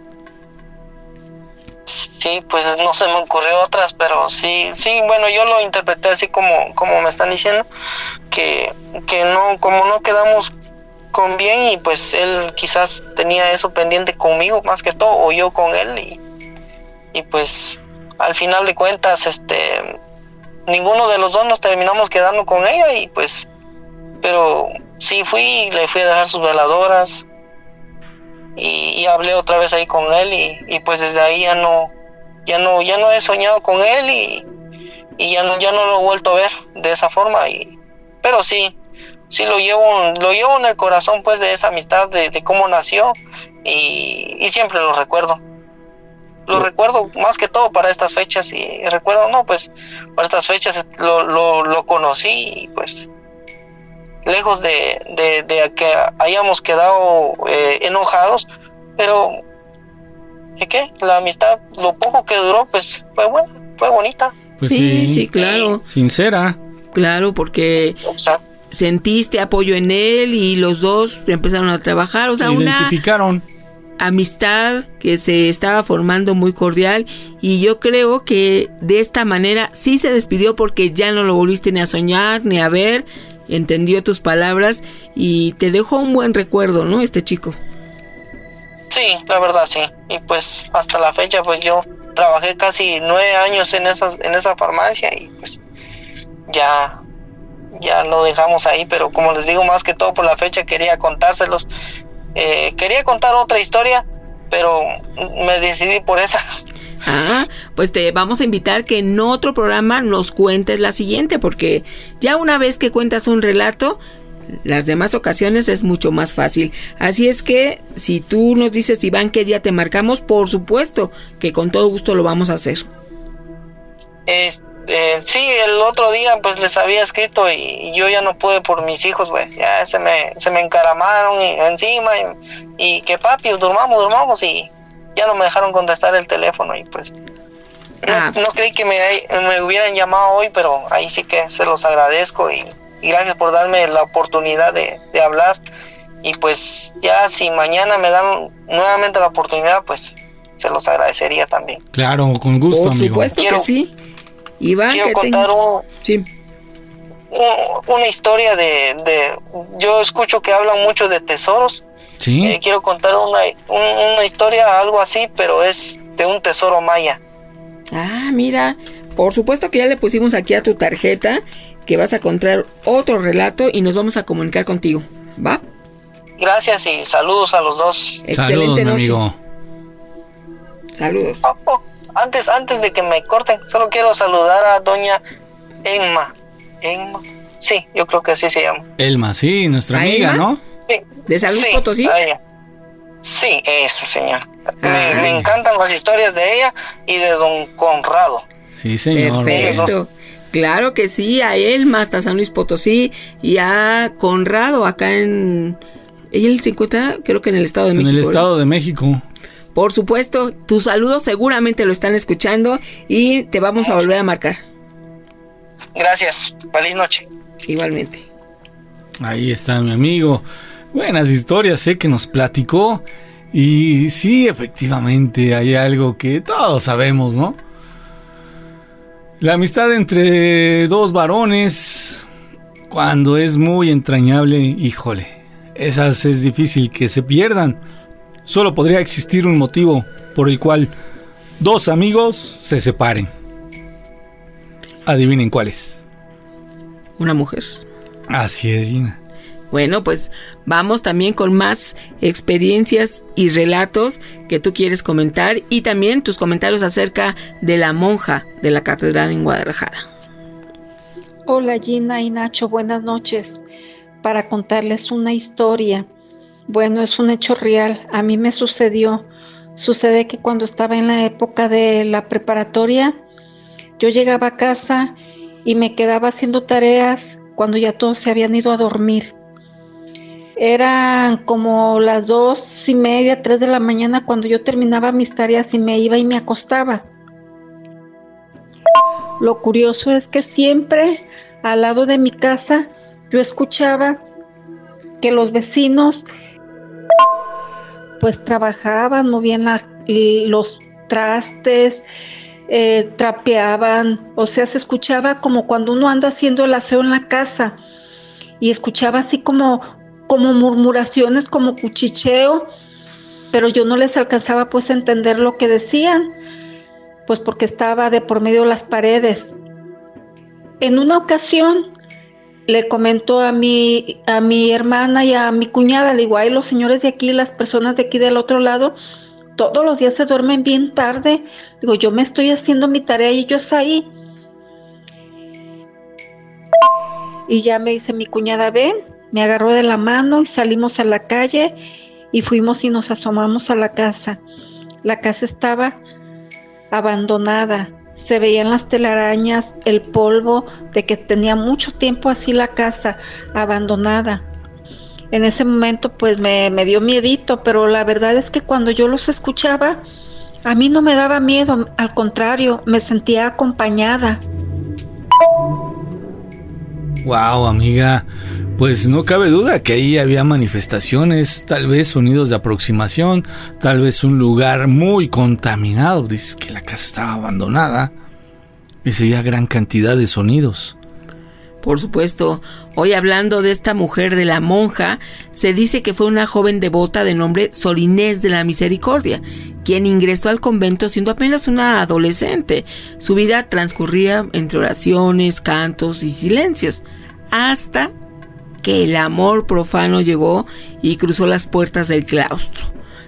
Sí, pues no se me ocurrió otras, pero sí, sí, bueno, yo lo interpreté así como, como me están diciendo, que, que no, como no quedamos con bien y pues él quizás tenía eso pendiente conmigo más que todo, o yo con él, y, y pues al final de cuentas, este, ninguno de los dos nos terminamos quedando con ella y pues... Pero sí fui, le fui a dejar sus veladoras y, y hablé otra vez ahí con él y, y pues desde ahí ya no, ya no, ya no he soñado con él y, y ya no, ya no lo he vuelto a ver de esa forma. Y, pero sí, sí lo llevo, lo llevo en el corazón pues de esa amistad, de, de cómo nació y, y siempre lo recuerdo. Lo recuerdo más que todo para estas fechas y recuerdo, no, pues para estas fechas lo, lo, lo conocí y pues... lejos de, de, de que hayamos quedado eh, enojados, pero ¿de qué? La amistad, lo poco que duró, pues fue buena, fue bonita. Pues sí, sí, sí, claro. Sincera. Claro, porque Exacto. Sentiste apoyo en él y los dos empezaron a trabajar, o sea, Se una identificaron. Amistad que se estaba formando muy cordial y yo creo que de esta manera sí se despidió porque ya no lo volviste ni a soñar ni a ver. Entendió tus palabras y te dejó un buen recuerdo, ¿no? Este chico. Sí, la verdad sí. Y pues hasta la fecha pues yo trabajé casi nueve años en esa, en esa farmacia y pues ya, ya lo dejamos ahí, pero como les digo, más que todo por la fecha quería contárselos. Eh, quería contar otra historia, pero me decidí por esa. Ah, pues te vamos a invitar que en otro programa nos cuentes la siguiente, porque Ya una vez que cuentas un relato, las demás ocasiones es mucho más fácil. Así es que si tú nos dices, Iván, qué día te marcamos, por supuesto que con todo gusto lo vamos a hacer. Este, eh, sí, el otro día pues les había escrito y, y yo ya no pude por mis hijos, güey. Ya se me, se me encaramaron y, encima y, y que papi, durmamos, durmamos y ya no me dejaron contestar el teléfono y pues ah. no, no creí que me, me hubieran llamado hoy, pero ahí sí que se los agradezco y, y gracias por darme la oportunidad de, de hablar. Y pues ya si mañana me dan nuevamente la oportunidad, pues se los agradecería también. Claro, con gusto, por amigo. Por supuesto quiero, que sí. Iván, quiero que contar tengas... un, sí. un, una historia de, de... Yo escucho que hablan mucho de tesoros. Sí. Eh, quiero contar una, un, una historia, algo así, pero es de un tesoro maya. Ah, mira, por supuesto que ya le pusimos aquí a tu tarjeta que vas a contar otro relato y nos vamos a comunicar contigo, ¿va? Gracias y saludos a los dos. Excelente Saludos, noche. amigo. Saludos. Oh, oh, antes, antes de que me corten, solo quiero saludar a doña Emma. Emma. Sí, yo creo que así se llama. Elma, sí, nuestra ¿A amiga, Elma? ¿no? Sí. ¿De San Luis sí, Potosí? a ella. Sí, esa señora. Me, Ah. me encantan las historias de ella y de don Conrado. Sí, señor. Perfecto. Claro que sí, a Elma hasta San Luis Potosí y a Conrado acá en... Él se encuentra, creo que en el Estado de En México. el ¿verdad? Estado de México. Por supuesto, tus saludos seguramente lo están escuchando y te vamos a volver a marcar. Gracias. Feliz noche. Igualmente. Ahí está mi amigo. Buenas historias, sé que nos platicó. Y sí, efectivamente, hay algo que todos sabemos, ¿no? La amistad entre dos varones, cuando es muy entrañable, híjole, esas es difícil que se pierdan. Solo podría existir un motivo por el cual dos amigos se separen. Adivinen cuál es. Una mujer. Así es, Gina. Bueno, pues vamos también con más experiencias y relatos que tú quieres comentar y también tus comentarios acerca de la monja de la catedral en Guadalajara. Hola Gina y Nacho, buenas noches. Para contarles una historia. Bueno, es un hecho real. A mí me sucedió. Sucede que cuando estaba en la época de la preparatoria, yo llegaba a casa y me quedaba haciendo tareas cuando ya todos se habían ido a dormir. Eran como las dos y media, tres de la mañana cuando yo terminaba mis tareas y me iba y me acostaba. Lo curioso es que siempre al lado de mi casa yo escuchaba que los vecinos pues trabajaban, movían la, los trastes, eh, trapeaban, o sea, se escuchaba como cuando uno anda haciendo el aseo en la casa y escuchaba así como, como murmuraciones, como cuchicheo, pero yo no les alcanzaba pues a entender lo que decían, pues porque estaba de por medio de las paredes. En una ocasión le comentó a mi, a mi hermana y a mi cuñada, le digo, ay, los señores de aquí, las personas de aquí del otro lado, todos los días se duermen bien tarde. Digo, yo me estoy haciendo mi tarea y ellos ahí. Y ya me dice mi cuñada, ven, me agarró de la mano y salimos a la calle y fuimos y nos asomamos a la casa. La casa estaba abandonada. Se veían las telarañas, el polvo de que tenía mucho tiempo así la casa abandonada. En ese momento pues me, me dio miedito, pero la verdad es que cuando yo los escuchaba, a mí no me daba miedo, al contrario, me sentía acompañada. Wow, amiga, pues no cabe duda que ahí había manifestaciones, tal vez sonidos de aproximación, tal vez un lugar muy contaminado. Dices que la casa estaba abandonada y se oía gran cantidad de sonidos. Por supuesto, hoy hablando de esta mujer de la monja, se dice que fue una joven devota de nombre Sor Inés de la Misericordia, quien ingresó al convento siendo apenas una adolescente. Su vida transcurría entre oraciones, cantos y silencios, hasta que el amor profano llegó y cruzó las puertas del claustro.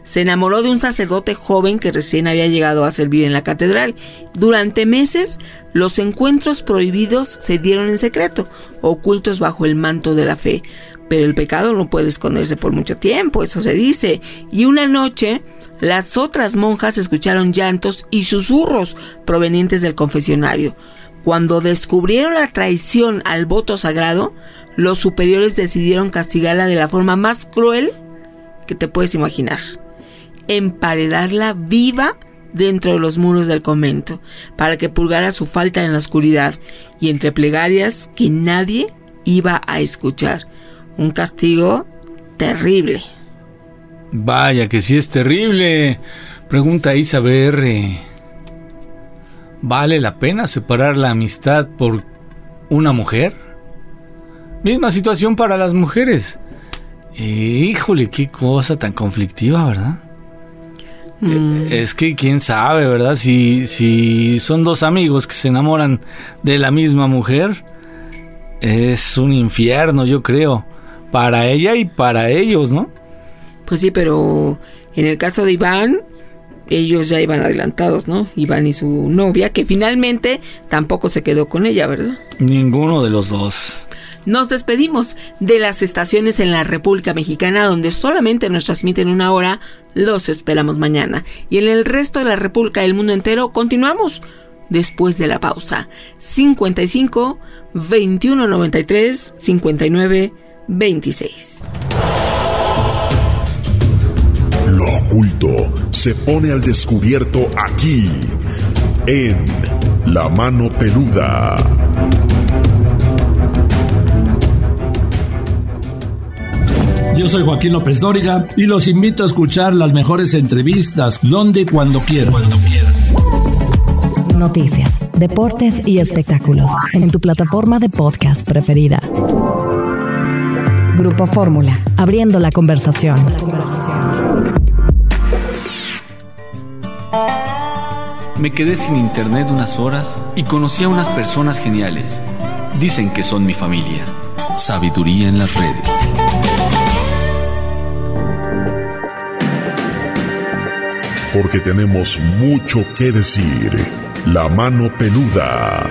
Se enamoró de un sacerdote joven que recién había llegado a servir en la catedral. Durante meses, los encuentros prohibidos se dieron en secreto, ocultos bajo el manto de la fe. Pero el pecado no puede esconderse por mucho tiempo, eso se dice. Y una noche, las otras monjas escucharon llantos y susurros provenientes del confesionario. Cuando descubrieron la traición al voto sagrado, los superiores decidieron castigarla de la forma más cruel que te puedes imaginar. Emparedarla viva dentro de los muros del convento, para que purgara su falta en la oscuridad y entre plegarias que nadie iba a escuchar. Un castigo terrible. Vaya que sí es terrible. Pregunta Isa B R. ¿Vale la pena separar la amistad por una mujer? Misma situación para las mujeres. Eh, híjole, qué cosa tan conflictiva, ¿verdad? Mm. Eh, es que quién sabe, ¿verdad? Si, si son dos amigos que se enamoran de la misma mujer, es un infierno, yo creo, para ella y para ellos, ¿no? Pues sí, pero en el caso de Iván, ellos ya iban adelantados, ¿no? Iván y su novia, que finalmente tampoco se quedó con ella, ¿verdad? Ninguno de los dos. Nos despedimos de las estaciones en la República Mexicana, donde solamente nos transmiten una hora. Los esperamos mañana. Y en el resto de la República y el mundo entero continuamos después de la pausa. cincuenta y cinco, veintiuno noventa y tres, cincuenta y nueve, veintiséis. Lo oculto se pone al descubierto aquí, en La Mano Peluda. Yo soy Joaquín López Dóriga y los invito a escuchar las mejores entrevistas donde y cuando quieran. Cuando quieran. Noticias, deportes y espectáculos en tu plataforma de podcast preferida. Grupo Fórmula, abriendo la conversación. Me quedé sin internet unas horas y conocí a unas personas geniales. Dicen que son mi familia. Sabiduría en las redes. Porque tenemos mucho que decir. La Mano Peluda.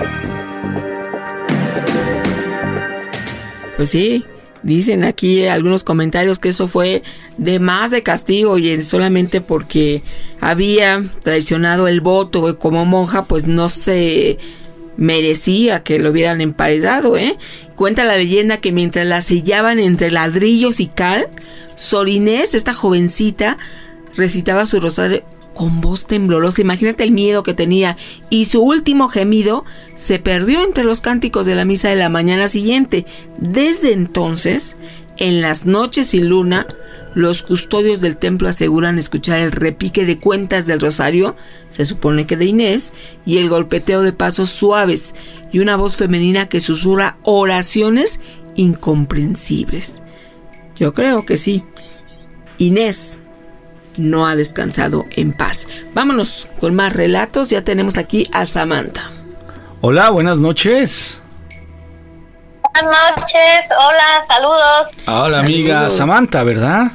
Pues sí, dicen aquí algunos comentarios que eso fue de más de castigo y solamente porque había traicionado el voto como monja, pues no se merecía que lo hubieran emparedado, ¿eh? Cuenta la leyenda que mientras la sellaban entre ladrillos y cal, Sor Inés, esta jovencita, recitaba su rosario con voz temblorosa. Imagínate el miedo que tenía, y su último gemido se perdió entre los cánticos de la misa de la mañana siguiente. Desde entonces, en las noches sin luna, los custodios del templo aseguran escuchar el repique de cuentas del rosario, se supone que de Inés, y el golpeteo de pasos suaves y una voz femenina que susurra oraciones incomprensibles. Yo creo que sí, Inés no ha descansado en paz. Vámonos con más relatos. Ya tenemos aquí a Samantha. Hola, buenas noches. Buenas noches, hola, saludos. Hola, amiga. Saludos. Samantha, ¿verdad?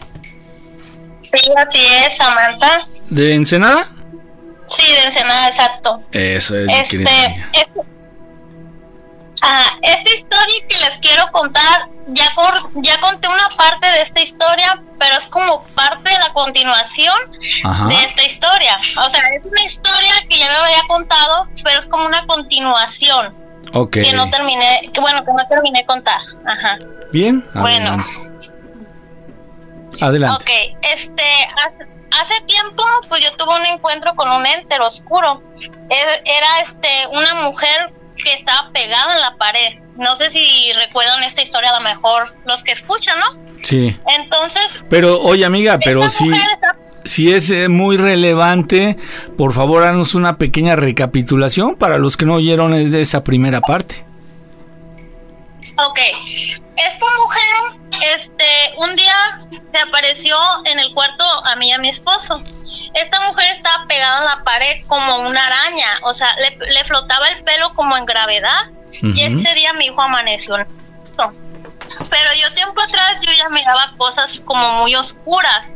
Sí, así es, Samantha. ¿De Ensenada? Sí, de Ensenada, exacto. Eso es. Este, este, ah, esta historia que les quiero contar, ya, cor, ya conté una parte de esta historia, pero es como parte de la continuación Ajá. de esta historia. O sea, es una historia que ya me había contado, pero es como una continuación. Okay. Que no terminé, que bueno, que no terminé de contar. Ajá. Bien. Bueno. Adelante. Ok, este, hace, hace tiempo, pues yo tuve un encuentro con un ente oscuro. Era, este, una mujer que estaba pegada en la pared. No sé si recuerdan esta historia, a lo mejor los que escuchan, ¿no? Sí. Entonces. Pero, oye, amiga, pero sí. Está... Si es eh, muy relevante, por favor, haznos una pequeña recapitulación para los que no oyeron desde esa primera parte. Ok, esta mujer, este, un día se apareció en el cuarto a mí y a mi esposo. Esta mujer estaba pegada en la pared como una araña, o sea, le, le flotaba el pelo como en gravedad. Uh-huh. Y ese día mi hijo amaneció. pero yo tiempo atrás yo ya miraba cosas como muy oscuras.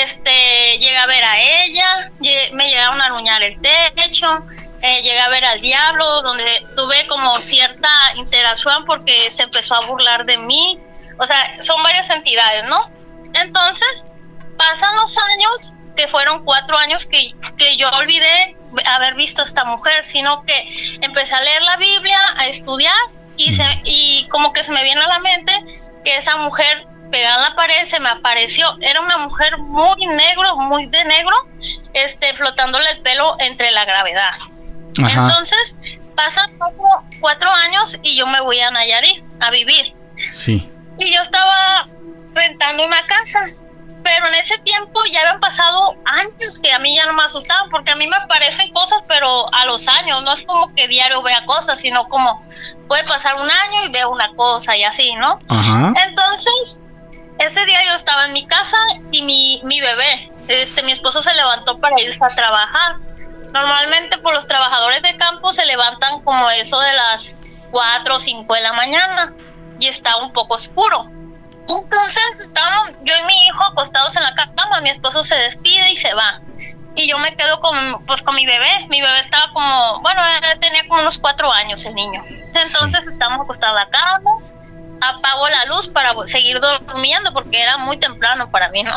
Este, llegué a ver a ella, me llegaron a aruñar el techo, eh, llegué a ver al diablo, donde tuve como cierta interacción porque se empezó a burlar de mí. O sea, son varias entidades, ¿no? Entonces, pasan los años, que fueron cuatro años que, que yo olvidé haber visto a esta mujer, sino que empecé a leer la Biblia, a estudiar, y, se, y como que se me viene a la mente que esa mujer pegada en la pared se me apareció. Era una mujer muy negro, muy de negro, este, flotándole el pelo entre la gravedad. Ajá. Entonces, pasan como cuatro años y yo me voy a Nayarit a vivir. Sí. Y yo estaba rentando una casa, pero en ese tiempo ya habían pasado años que a mí ya no me asustaban, porque a mí me aparecen cosas, pero a los años, no es como que diario vea cosas, sino como puede pasar un año y veo una cosa y así, ¿no? Ajá. Entonces, ese día yo estaba en mi casa y mi, mi bebé, este, mi esposo se levantó para irse a trabajar. Normalmente, por los trabajadores de campo se levantan como eso de las cuatro o cinco de la mañana y está un poco oscuro. Entonces estábamos yo y mi hijo acostados en la cama, mi esposo se despide y se va. Y yo me quedo con, pues, con mi bebé. Mi bebé estaba como, bueno, tenía como unos cuatro años el niño. Entonces sí. Estábamos acostados en la cama, apago la luz para seguir durmiendo porque era muy temprano para mí, ¿no?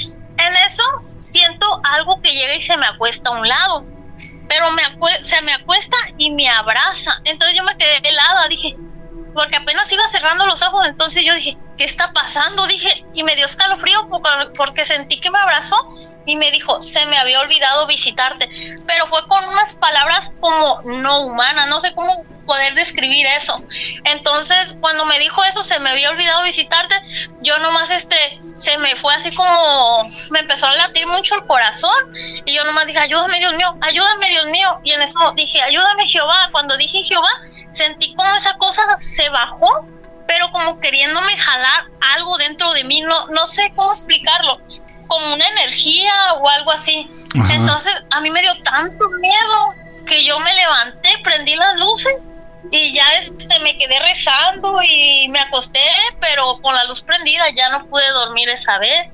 En eso siento algo que llega y se me acuesta a un lado, pero me acue- se me acuesta y me abraza. Entonces yo me quedé helada, dije, porque apenas iba cerrando los ojos, entonces yo dije, ¿qué está pasando? Dije, y me dio escalofrío porque sentí que me abrazó y me dijo, se me había olvidado visitarte, pero fue con unas palabras como no humanas, no sé cómo poder describir eso. Entonces, cuando me dijo eso, se me había olvidado visitarte, yo nomás este, se me fue así como, me empezó a latir mucho el corazón, y yo nomás dije, ayúdame Dios mío, ayúdame Dios mío, y en eso dije, ayúdame Jehová. Cuando dije Jehová, sentí como esa cosa se bajó, pero como queriéndome jalar algo dentro de mí, no, no sé cómo explicarlo, como una energía o algo así. Ajá. Entonces a mí me dio tanto miedo que yo me levanté, prendí las luces y ya este, me quedé rezando y me acosté, pero con la luz prendida, ya no pude dormir esa vez.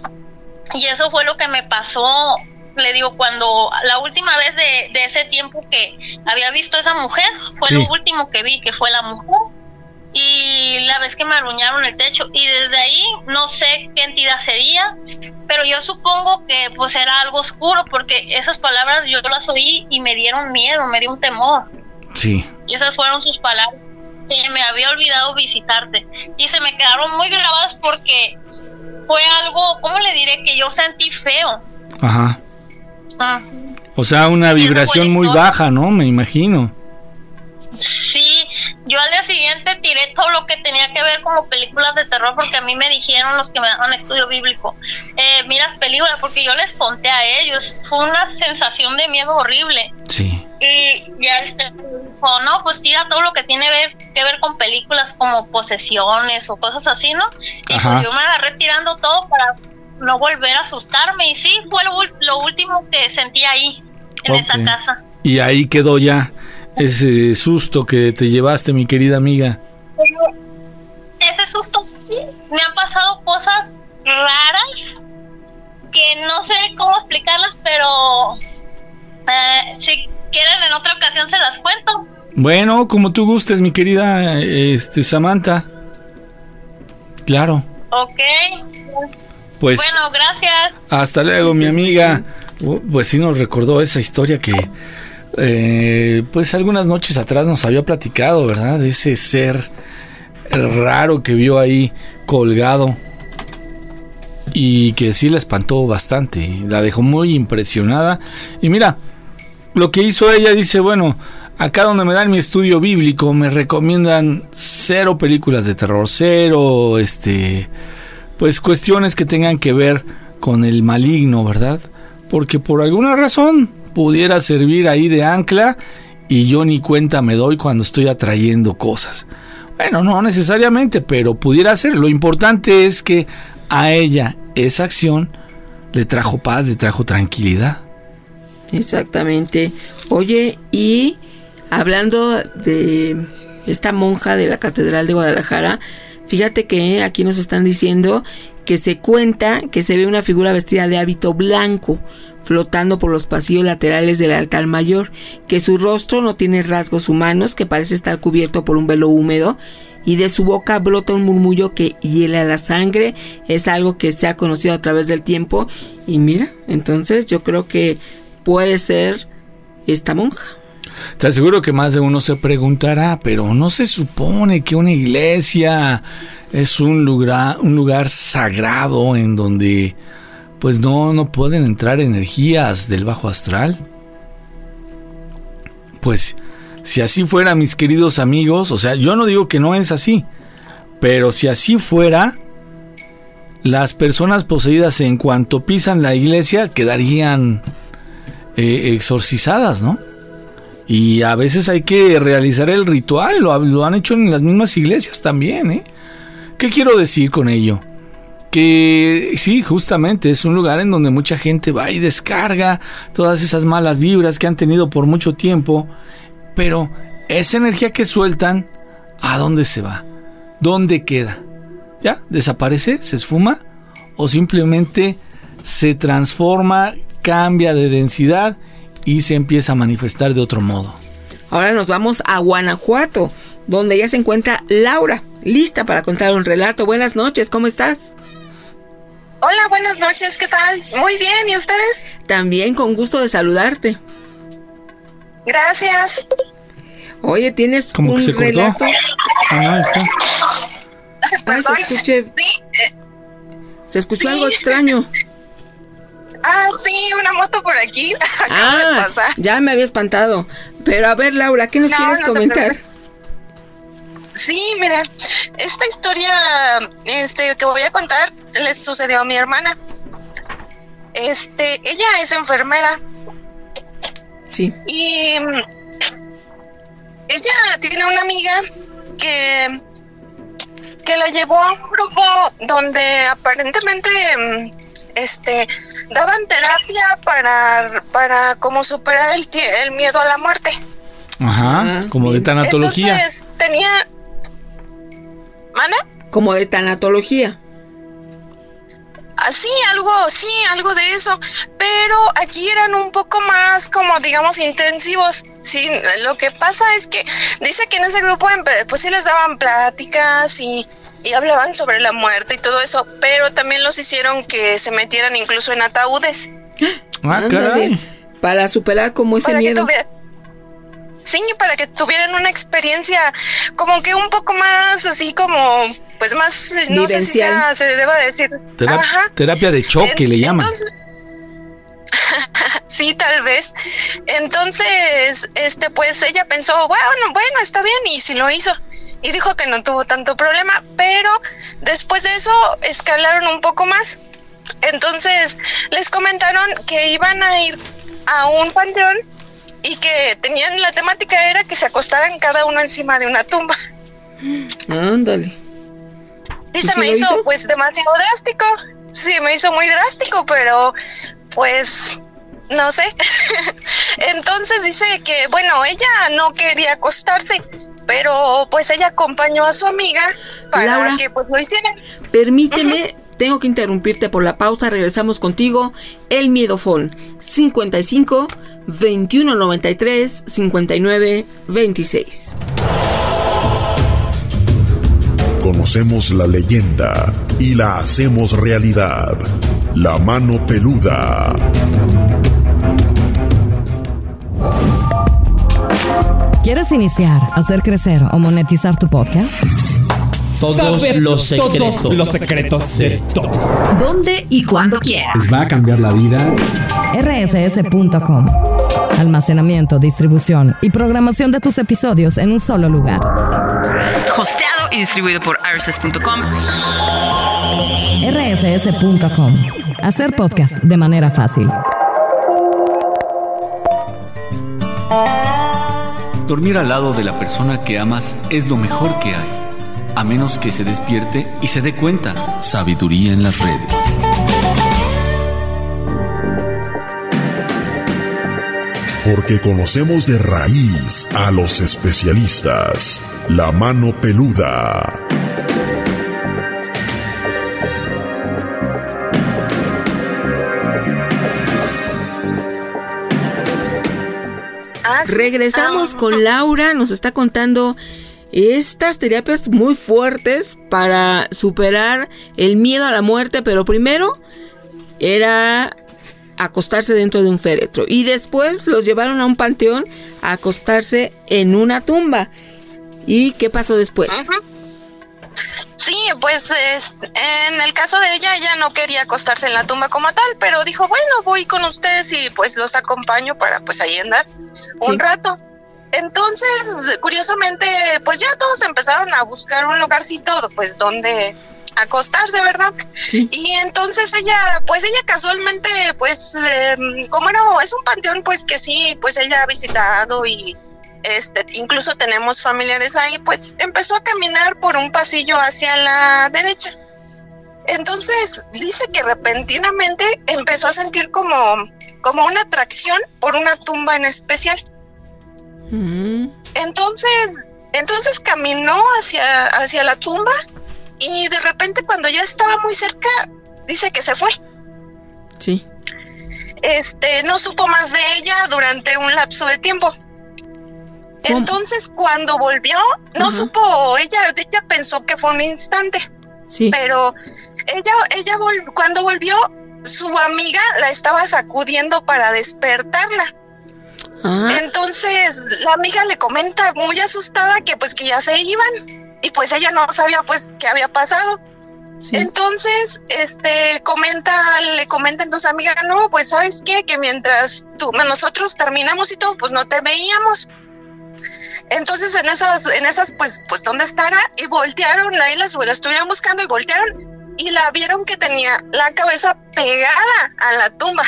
Y eso fue lo que me pasó, le digo, cuando la última vez de, de ese tiempo que había visto a esa mujer, fue sí. Lo último que vi, que fue la mujer. Y la vez que me arruñaron el techo, y desde ahí no sé qué entidad sería, pero yo supongo que pues era algo oscuro, porque esas palabras yo las oí y me dieron miedo, me dio un temor. Sí. Y esas fueron sus palabras. Se me había olvidado visitarte, y se me quedaron muy grabadas porque fue algo, ¿cómo le diré? Que yo sentí feo. Ajá. Uh, o sea, una vibración muy baja, ¿no? Me imagino. Sí, yo al día siguiente tiré todo lo que tenía que ver como películas de terror, porque a mí me dijeron los que me daban estudio bíblico, eh, miras películas, porque yo les conté a ellos, fue una sensación de miedo horrible. Sí. Y ya este dijo, no, pues tira todo lo que tiene ver, que ver con películas como posesiones o cosas así, ¿no? Y Ajá. Pues yo me agarré tirando todo para no volver a asustarme, y sí, fue lo, lo último que sentí ahí, en okay. esa casa. Y ahí quedó ya ese susto que te llevaste, mi querida amiga. Ese susto sí, me han pasado cosas raras que no sé cómo explicarlas, pero eh, si quieren en otra ocasión se las cuento. Bueno, como tú gustes, mi querida este Samantha. Claro. Ok. Pues bueno, gracias. Hasta luego, mi amiga. Pues sí nos recordó esa historia que Eh, pues algunas noches atrás nos había platicado, ¿verdad? De ese ser raro que vio ahí colgado y que sí la espantó bastante, la dejó muy impresionada. Y mira, lo que hizo ella, dice, bueno, acá donde me dan mi estudio bíblico me recomiendan cero películas de terror, cero, este, pues cuestiones que tengan que ver con el maligno, ¿verdad? Porque por alguna razón pudiera servir ahí de ancla y yo ni cuenta me doy cuando estoy atrayendo cosas. Bueno, no necesariamente, pero pudiera ser. Lo importante es que a ella esa acción le trajo paz, le trajo tranquilidad. Exactamente. Oye, y hablando de esta monja de la Catedral de Guadalajara, Fíjate que aquí nos están diciendo que se cuenta que se ve una figura vestida de hábito blanco flotando por los pasillos laterales del altar mayor, que su rostro no tiene rasgos humanos, que parece estar cubierto por un velo húmedo, y de su boca brota un murmullo que hiela la sangre. Es algo que se ha conocido a través del tiempo, y mira, entonces yo creo que puede ser esta monja. Te aseguro que más de uno se preguntará, pero ¿no se supone que una iglesia es un lugar, un lugar sagrado en donde pues no, no pueden entrar energías del bajo astral? Pues si así fuera, mis queridos amigos, o sea, yo no digo que no es así, pero si así fuera, las personas poseídas en cuanto pisan la iglesia quedarían eh, exorcizadas, ¿no? Y a veces hay que realizar el ritual, lo, lo han hecho en las mismas iglesias también, ¿eh? ¿Qué quiero decir con ello? Que sí, justamente es un lugar en donde mucha gente va y descarga todas esas malas vibras que han tenido por mucho tiempo, pero esa energía que sueltan, ¿a dónde se va? ¿Dónde queda? ¿Ya? ¿Desaparece? ¿Se esfuma? ¿O simplemente se transforma, cambia de densidad y se empieza a manifestar de otro modo? Ahora nos vamos a Guanajuato, donde ya se encuentra Laura, lista para contar un relato. Buenas noches, ¿cómo estás? Hola, buenas noches, ¿qué tal? Muy bien, ¿y ustedes? También, con gusto de saludarte. Gracias. Oye, ¿tienes ¿Cómo un que se relato? cortó? Ah, no, está. Ah, se escuché. Sí. Se escuchó Sí. algo extraño. Ah, sí, una moto por aquí. Acaba Ah, de pasar. ya me había espantado. Pero a ver, Laura, ¿qué nos No, quieres no te comentar? preocupes. Sí, mira, esta historia este, que voy a contar le sucedió a mi hermana. Este, ella es enfermera. Sí. Y mm, ella tiene una amiga que, que la llevó a un grupo donde aparentemente mm, este, daban terapia para, para como superar el, tie- el miedo a la muerte. Ajá, como de tanatología. Entonces tenía... ¿Mana? Como de tanatología. Así, algo, sí, algo de eso, pero aquí eran un poco más, como digamos, intensivos. Sí, lo que pasa es que dice que en ese grupo, pues sí les daban pláticas y, y hablaban sobre la muerte y todo eso, pero también los hicieron que se metieran incluso en ataúdes. Ah, caray. Para superar como ese Para que miedo. tuviera- Sí, para que tuvieran una experiencia como que un poco más así como, pues más, no sé si Vivencial. sea- se deba decir. Terap- Ajá. terapia de choque En- le llaman. entonces- sí, tal vez. Entonces, este, pues ella pensó, bueno, bueno, está bien, y sí lo hizo. Y dijo que no tuvo tanto problema, pero después de eso escalaron un poco más. Entonces, les comentaron que iban a ir a un panteón y que tenían, la temática era que se acostaran cada uno encima de una tumba. Ándale. Sí, ¿Y se si me lo hizo, hizo? pues, demasiado drástico. Sí, me hizo muy drástico, pero pues no sé. Entonces dice que, bueno, ella no quería acostarse, pero pues ella acompañó a su amiga para Laura, que pues lo hicieran. Permíteme, tengo que interrumpirte por la pausa. Regresamos contigo. El Miedofón cincuenta y cinco, veintiuno noventa y tres, cincuenta y nueve, veintiséis. Conocemos la leyenda y la hacemos realidad. La mano peluda. ¿Quieres iniciar, hacer crecer o monetizar tu podcast? Todos Saber los secretos. todos los secretos de todos. ¿Dónde y cuándo quieras? Les va a cambiar la vida. R S S punto com. Almacenamiento, distribución y programación de tus episodios en un solo lugar. Hosteado y distribuido por R S S punto com. R S S punto com. Hacer podcast de manera fácil. Dormir al lado de la persona que amas es lo mejor que hay, a menos que se despierte y se dé cuenta. Sabiduría en las redes. Porque conocemos de raíz a los especialistas. La mano peluda. Regresamos con Laura, nos está contando estas terapias muy fuertes para superar el miedo a la muerte, pero primero era acostarse dentro de un féretro y después los llevaron a un panteón a acostarse en una tumba. ¿Y qué pasó después? Uh-huh. Sí, pues es, en el caso de ella, ella no quería acostarse en la tumba como tal, pero dijo, bueno, voy con ustedes y pues los acompaño para pues ahí andar un sí. rato. Entonces, curiosamente, pues ya todos empezaron a buscar un lugarcito pues donde acostarse, ¿verdad? Sí. Y entonces ella, pues ella casualmente, pues eh, como era, es un panteón pues que sí, pues ella ha visitado y este, incluso tenemos familiares ahí, pues empezó a caminar por un pasillo hacia la derecha. Entonces dice que repentinamente empezó a sentir como, como una atracción por una tumba en especial. Mm. Entonces, entonces caminó hacia, hacia la tumba y de repente cuando ya estaba muy cerca, dice que se fue. Sí. Este, no supo más de ella durante un lapso de tiempo. ¿Cómo? Entonces cuando volvió, no Ajá. supo, ella, ella pensó que fue un instante. Sí. Pero ella, ella vol- cuando volvió, su amiga la estaba sacudiendo para despertarla. Ah. Entonces la amiga le comenta muy asustada que pues que ya se iban y pues ella no sabía pues qué había pasado. Sí. Entonces este comenta le comenta entonces amiga, no, pues sabes qué, que mientras tú, nosotros terminamos y todo, pues no te veíamos. Entonces en esas en esas pues pues dónde estará, y voltearon, ahí la, la estuvieron buscando y voltearon y la vieron que tenía la cabeza pegada a la tumba.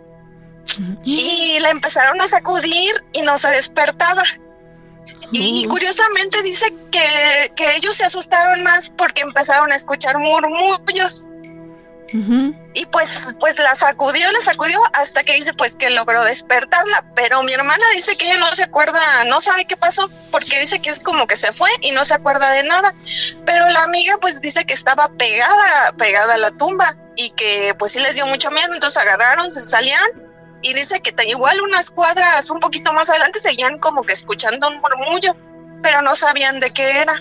Y la empezaron a sacudir y no se despertaba. Uh-huh. Y curiosamente dice que, que ellos se asustaron más porque empezaron a escuchar murmullos. Uh-huh. Y pues, pues la sacudió, la sacudió hasta que dice pues que logró despertarla. Pero mi hermana dice que ella no se acuerda, no sabe qué pasó, porque dice que es como que se fue y no se acuerda de nada. Pero la amiga pues dice que estaba pegada, pegada a la tumba y que pues sí les dio mucho miedo, entonces agarraron, se salieron. Y dice que igual unas cuadras un poquito más adelante seguían como que escuchando un murmullo, pero no sabían de qué era.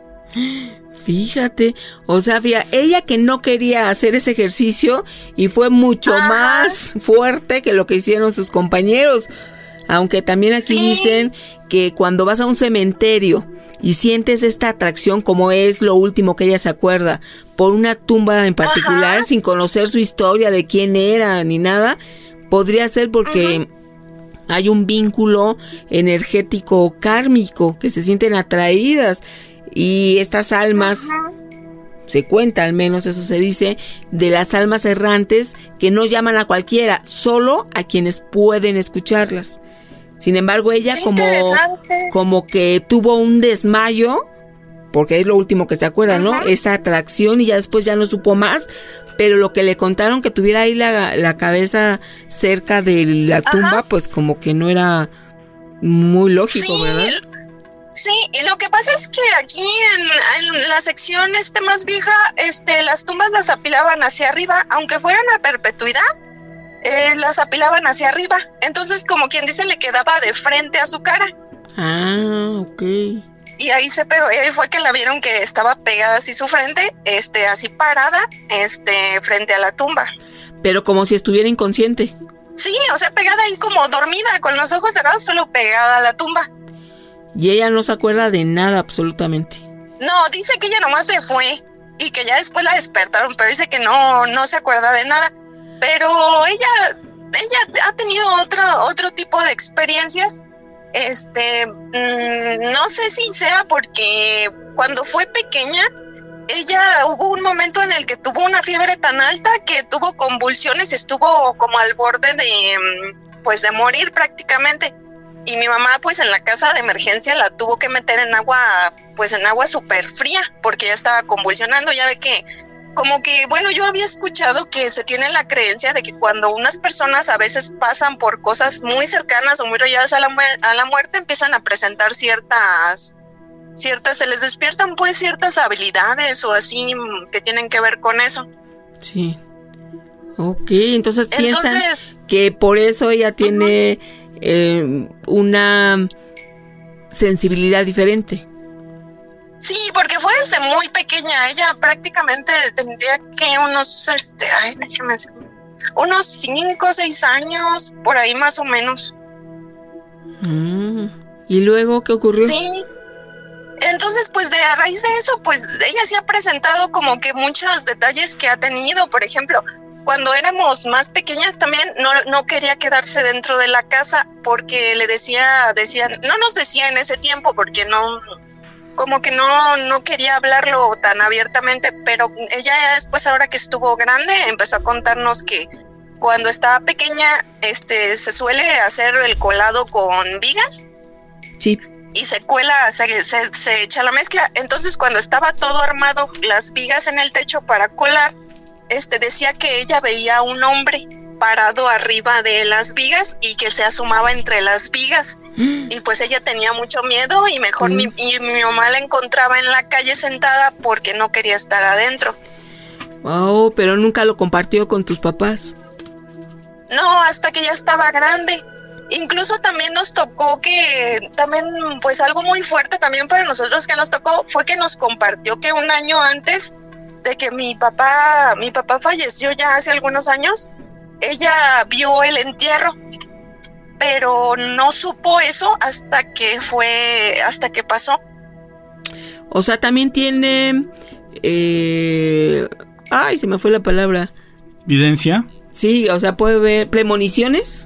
Fíjate, o sea, había ella que no quería hacer ese ejercicio y fue mucho Ajá. más fuerte que lo que hicieron sus compañeros. Aunque también aquí sí. dicen que cuando vas a un cementerio y sientes esta atracción, como es lo último que ella se acuerda, por una tumba en particular, Ajá. sin conocer su historia de quién era ni nada, podría ser porque uh-huh. hay un vínculo energético kármico, que se sienten atraídas, y estas almas, uh-huh. se cuenta al menos, eso se dice, de las almas errantes que no llaman a cualquiera, solo a quienes pueden escucharlas. Sin embargo, ella como, como que tuvo un desmayo, porque es lo último que se acuerda, uh-huh. ¿no? Esa atracción, y ya después ya no supo más. Pero lo que le contaron, que tuviera ahí la, la cabeza cerca de la tumba, Ajá. pues como que no era muy lógico, sí, ¿verdad? Sí, y lo que pasa es que aquí en, en la sección este más vieja, este, las tumbas las apilaban hacia arriba, aunque fueran a perpetuidad, eh, las apilaban hacia arriba. Entonces, como quien dice, le quedaba de frente a su cara. Ah, ok. Y ahí se pegó, y ahí fue que la vieron que estaba pegada así su frente, este, así parada, este, frente a la tumba. Pero como si estuviera inconsciente. Sí, o sea, pegada ahí como dormida, con los ojos cerrados, solo pegada a la tumba. Y ella no se acuerda de nada absolutamente. No, dice que ella nomás se fue y que ya después la despertaron, pero dice que no, no se acuerda de nada. Pero ella, ella ha tenido otro, otro tipo de experiencias. Este, mmm, no sé si sea porque cuando fue pequeña, ella hubo un momento en el que tuvo una fiebre tan alta que tuvo convulsiones, estuvo como al borde de, pues de morir prácticamente. Y mi mamá pues en la casa de emergencia la tuvo que meter en agua, pues en agua súper fría, porque ella estaba convulsionando. Ya ve que como que, bueno, yo había escuchado que se tiene la creencia de que cuando unas personas a veces pasan por cosas muy cercanas o muy rayadas a la, mu- a la muerte, empiezan a presentar ciertas, ciertas, se les despiertan pues ciertas habilidades o así que tienen que ver con eso. Sí. Ok, entonces, entonces piensan que por eso ella tiene eh, una sensibilidad diferente. Sí, porque fue desde muy pequeña. Ella prácticamente tendría que unos, este, ay, déjame decir, unos cinco o seis años, por ahí más o menos. Mm. ¿Y luego qué ocurrió? Sí. Entonces, pues de a raíz de eso, pues ella sí ha presentado como que muchos detalles que ha tenido. Por ejemplo, cuando éramos más pequeñas también no, no quería quedarse dentro de la casa porque le decía, decían, no nos decía en ese tiempo porque no, como que no, no quería hablarlo tan abiertamente, pero ella después, ahora que estuvo grande, empezó a contarnos que cuando estaba pequeña, este, se suele hacer el colado con vigas. Sí. Y se cuela, se, se, se echa la mezcla. Entonces, cuando estaba todo armado, las vigas en el techo para colar, este, decía que ella veía a un hombre parado arriba de las vigas y que se asomaba entre las vigas. Mm. Y pues ella tenía mucho miedo y mejor mm. mi, y mi mamá la encontraba en la calle sentada porque no quería estar adentro. Oh, pero nunca lo compartió con tus papás. No, hasta que ya estaba grande. Incluso también nos tocó que, también pues algo muy fuerte también para nosotros que nos tocó fue que nos compartió que un año antes de que mi papá, mi papá falleció ya hace algunos años, ella vio el entierro, pero no supo eso hasta que fue, hasta que pasó. O sea, también tiene, eh, ay, se me fue la palabra. ¿Evidencia? Sí, o sea, puede ver premoniciones.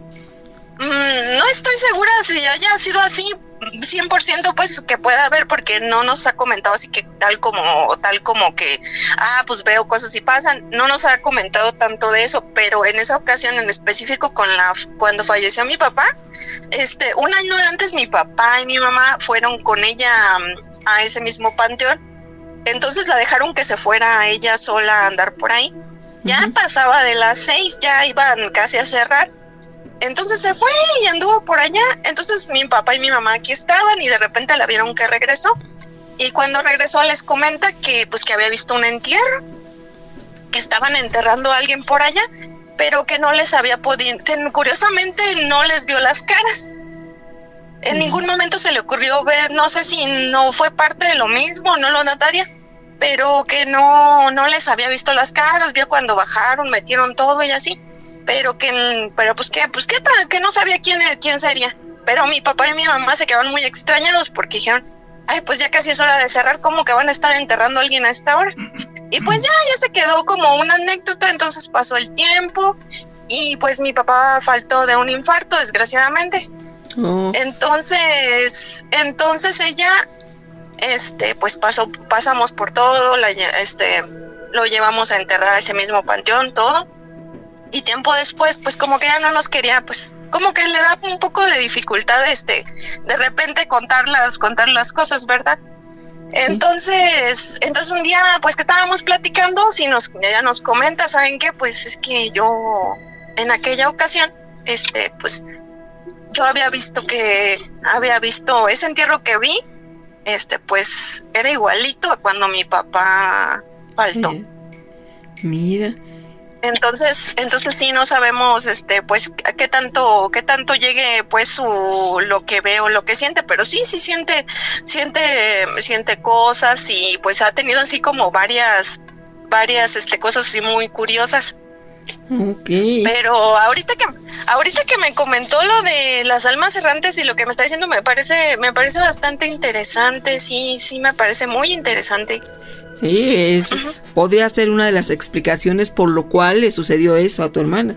Mm, no estoy segura si haya sido así cien por ciento, pues que pueda haber, porque no nos ha comentado así que tal como tal como que ah pues veo cosas y pasan. No nos ha comentado tanto de eso, pero en esa ocasión en específico, con la cuando falleció mi papá, este un año antes mi papá y mi mamá fueron con ella a ese mismo panteón. Entonces la dejaron que se fuera ella sola a andar por ahí. Ya uh-huh. Pasaba de las seis, ya iban casi a cerrar. Entonces se fue y anduvo por allá. Entonces mi papá y mi mamá aquí estaban y de repente la vieron que regresó. Y cuando regresó les comenta que pues que había visto un entierro, que estaban enterrando a alguien por allá, pero que no les había podido, que curiosamente no les vio las caras. En uh-huh. ningún momento se le ocurrió ver, no sé si no fue parte de lo mismo, no lo notaría, pero que no, no les había visto las caras, vio cuando bajaron, metieron todo y así. Pero que, pero pues que, pues que, que no sabía quién, quién sería. Pero mi papá y mi mamá se quedaron muy extrañados porque dijeron, ay, pues ya casi es hora de cerrar, ¿cómo que van a estar enterrando a alguien a esta hora? Y pues ya, ya se quedó como una anécdota. Entonces pasó el tiempo y pues mi papá faltó de un infarto, desgraciadamente. Oh. Entonces, entonces ella, este, pues pasó, pasamos por todo, la, este, lo llevamos a enterrar a ese mismo panteón, todo. Y tiempo después, pues como que ya no nos quería, pues como que le da un poco de dificultad, este, de repente contar las, contar las cosas, ¿verdad? Sí. Entonces, entonces un día, pues que estábamos platicando, si nos, ella nos comenta, ¿saben qué? Pues es que yo, en aquella ocasión, este, pues, yo había visto que, había visto ese entierro que vi, este, pues, era igualito a cuando mi papá faltó. Sí. Mira. Entonces, entonces sí no sabemos, este, pues qué tanto, qué tanto llegue, pues su lo que ve o lo que siente, pero sí, sí siente, siente, siente cosas y pues ha tenido así como varias, varias, este, cosas así muy curiosas. Okay. Pero ahorita que, ahorita que me comentó lo de las almas errantes y lo que me está diciendo me parece, me parece bastante interesante, sí, sí me parece muy interesante. Sí, es, uh-huh. podría ser una de las explicaciones por lo cual le sucedió eso a tu hermana.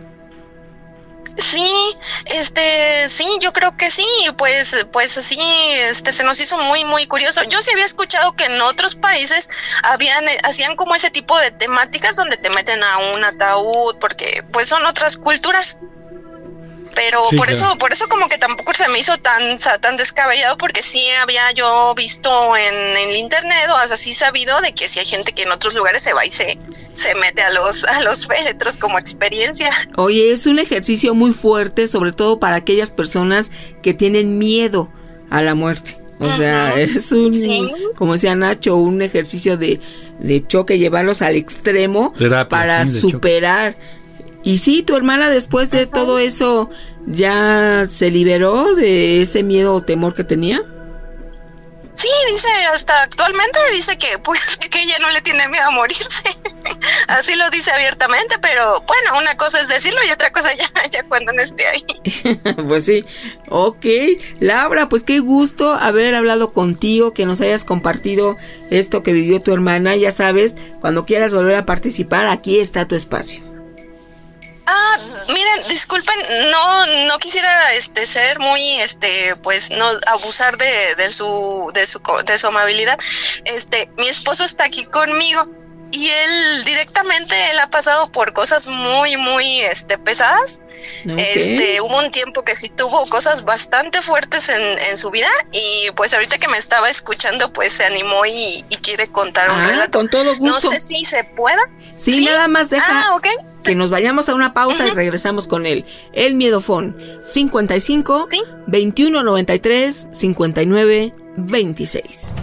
Sí, este, sí, yo creo que sí, pues, pues sí, este, se nos hizo muy, muy curioso. Yo sí había escuchado que en otros países habían, hacían como ese tipo de temáticas donde te meten a un ataúd, porque, pues, son otras culturas. Pero sí, por claro. eso, por eso como que tampoco se me hizo tan, tan descabellado, porque sí había yo visto en, en el internet, o sea, sí sabido de que sí hay gente que en otros lugares se va y se, se mete a los, a los féretros como experiencia. Oye, es un ejercicio muy fuerte, sobre todo para aquellas personas que tienen miedo a la muerte. O uh-huh. sea, es un, ¿sí? como decía Nacho, un ejercicio de, de choque, llevarlos al extremo Terapia, para sí, superar choque. Y sí, tu hermana después de Ajá. todo eso ya se liberó de ese miedo o temor que tenía. Sí, dice, hasta actualmente dice que pues que ella no le tiene miedo a morirse. Así lo dice abiertamente, pero bueno, una cosa es decirlo y otra cosa ya, ya cuando no esté ahí. Pues sí, ok. Laura, pues qué gusto haber hablado contigo, que nos hayas compartido esto que vivió tu hermana. Ya sabes, cuando quieras volver a participar, aquí está tu espacio. Ah, miren, disculpen, no no quisiera este ser muy este pues no abusar de, de su de su de su amabilidad. Este, mi esposo está aquí conmigo y él directamente él ha pasado por cosas muy muy este pesadas. Okay. Este, hubo un tiempo que sí tuvo cosas bastante fuertes en, en su vida y pues ahorita que me estaba escuchando pues se animó y, y quiere contar un ah, relato. Con todo gusto. No sé si se pueda. Sí, ¿Sí? Nada más deja ah, okay. que nos vayamos a una pausa uh-huh. y regresamos con él. El Miedofón cincuenta y cinco, ¿Sí? veintiuno noventa y tres, cincuenta y nueve, veintiséis.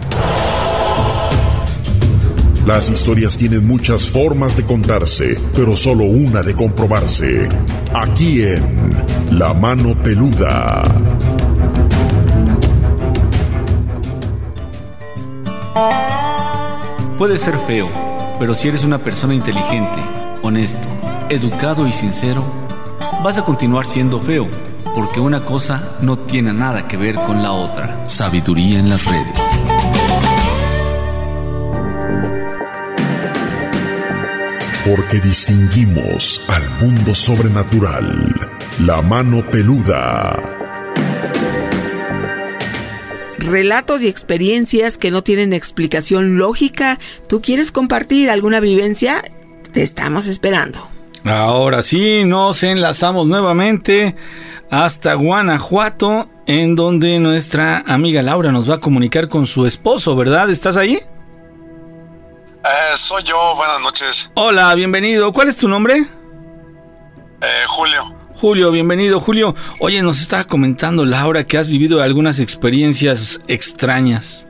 Las historias tienen muchas formas de contarse, pero solo una de comprobarse. Aquí en La Mano Peluda. Puede ser feo, pero si eres una persona inteligente, honesto, educado y sincero, vas a continuar siendo feo, porque una cosa no tiene nada que ver con la otra. Sabiduría en las redes. Porque distinguimos al mundo sobrenatural. La Mano Peluda. Relatos y experiencias que no tienen explicación lógica. ¿Tú quieres compartir alguna vivencia? Te estamos esperando. Ahora sí, nos enlazamos nuevamente hasta Guanajuato, en donde nuestra amiga Laura nos va a comunicar con su esposo, ¿verdad? ¿Estás ahí? Eh, soy yo, buenas noches. Hola, bienvenido. ¿Cuál es tu nombre? Eh, Julio. Julio, bienvenido, Julio. Oye, nos estaba comentando Laura que has vivido algunas experiencias extrañas.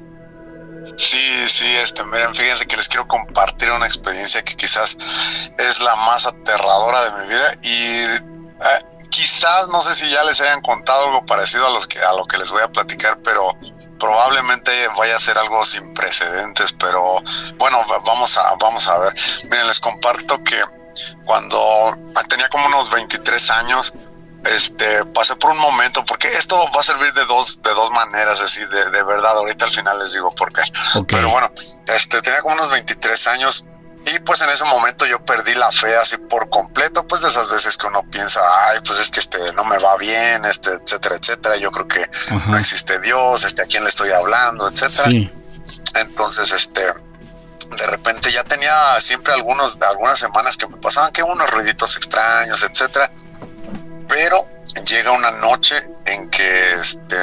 Sí, sí, este, miren, fíjense que les quiero compartir una experiencia que quizás es la más aterradora de mi vida y eh, quizás, no sé si ya les hayan contado algo parecido a, los que, a lo que les voy a platicar, pero probablemente vaya a ser algo sin precedentes, pero bueno, vamos a, vamos a ver. Miren, les comparto que cuando tenía como unos veintitrés años, este, pasé por un momento, porque esto va a servir de dos, de dos maneras, así, de, de verdad, ahorita al final les digo por qué. Okay. Pero bueno, este, tenía como unos veintitrés años, y pues en ese momento yo perdí la fe así por completo, pues de esas veces que uno piensa, ay, pues es que este no me va bien, este, etcétera, etcétera, yo creo que Ajá. no existe Dios, este, a quién le estoy hablando, etcétera. Sí. Entonces, este, de repente ya tenía siempre algunos, algunas semanas que me pasaban que unos ruiditos extraños, etcétera, pero llega una noche en que, este,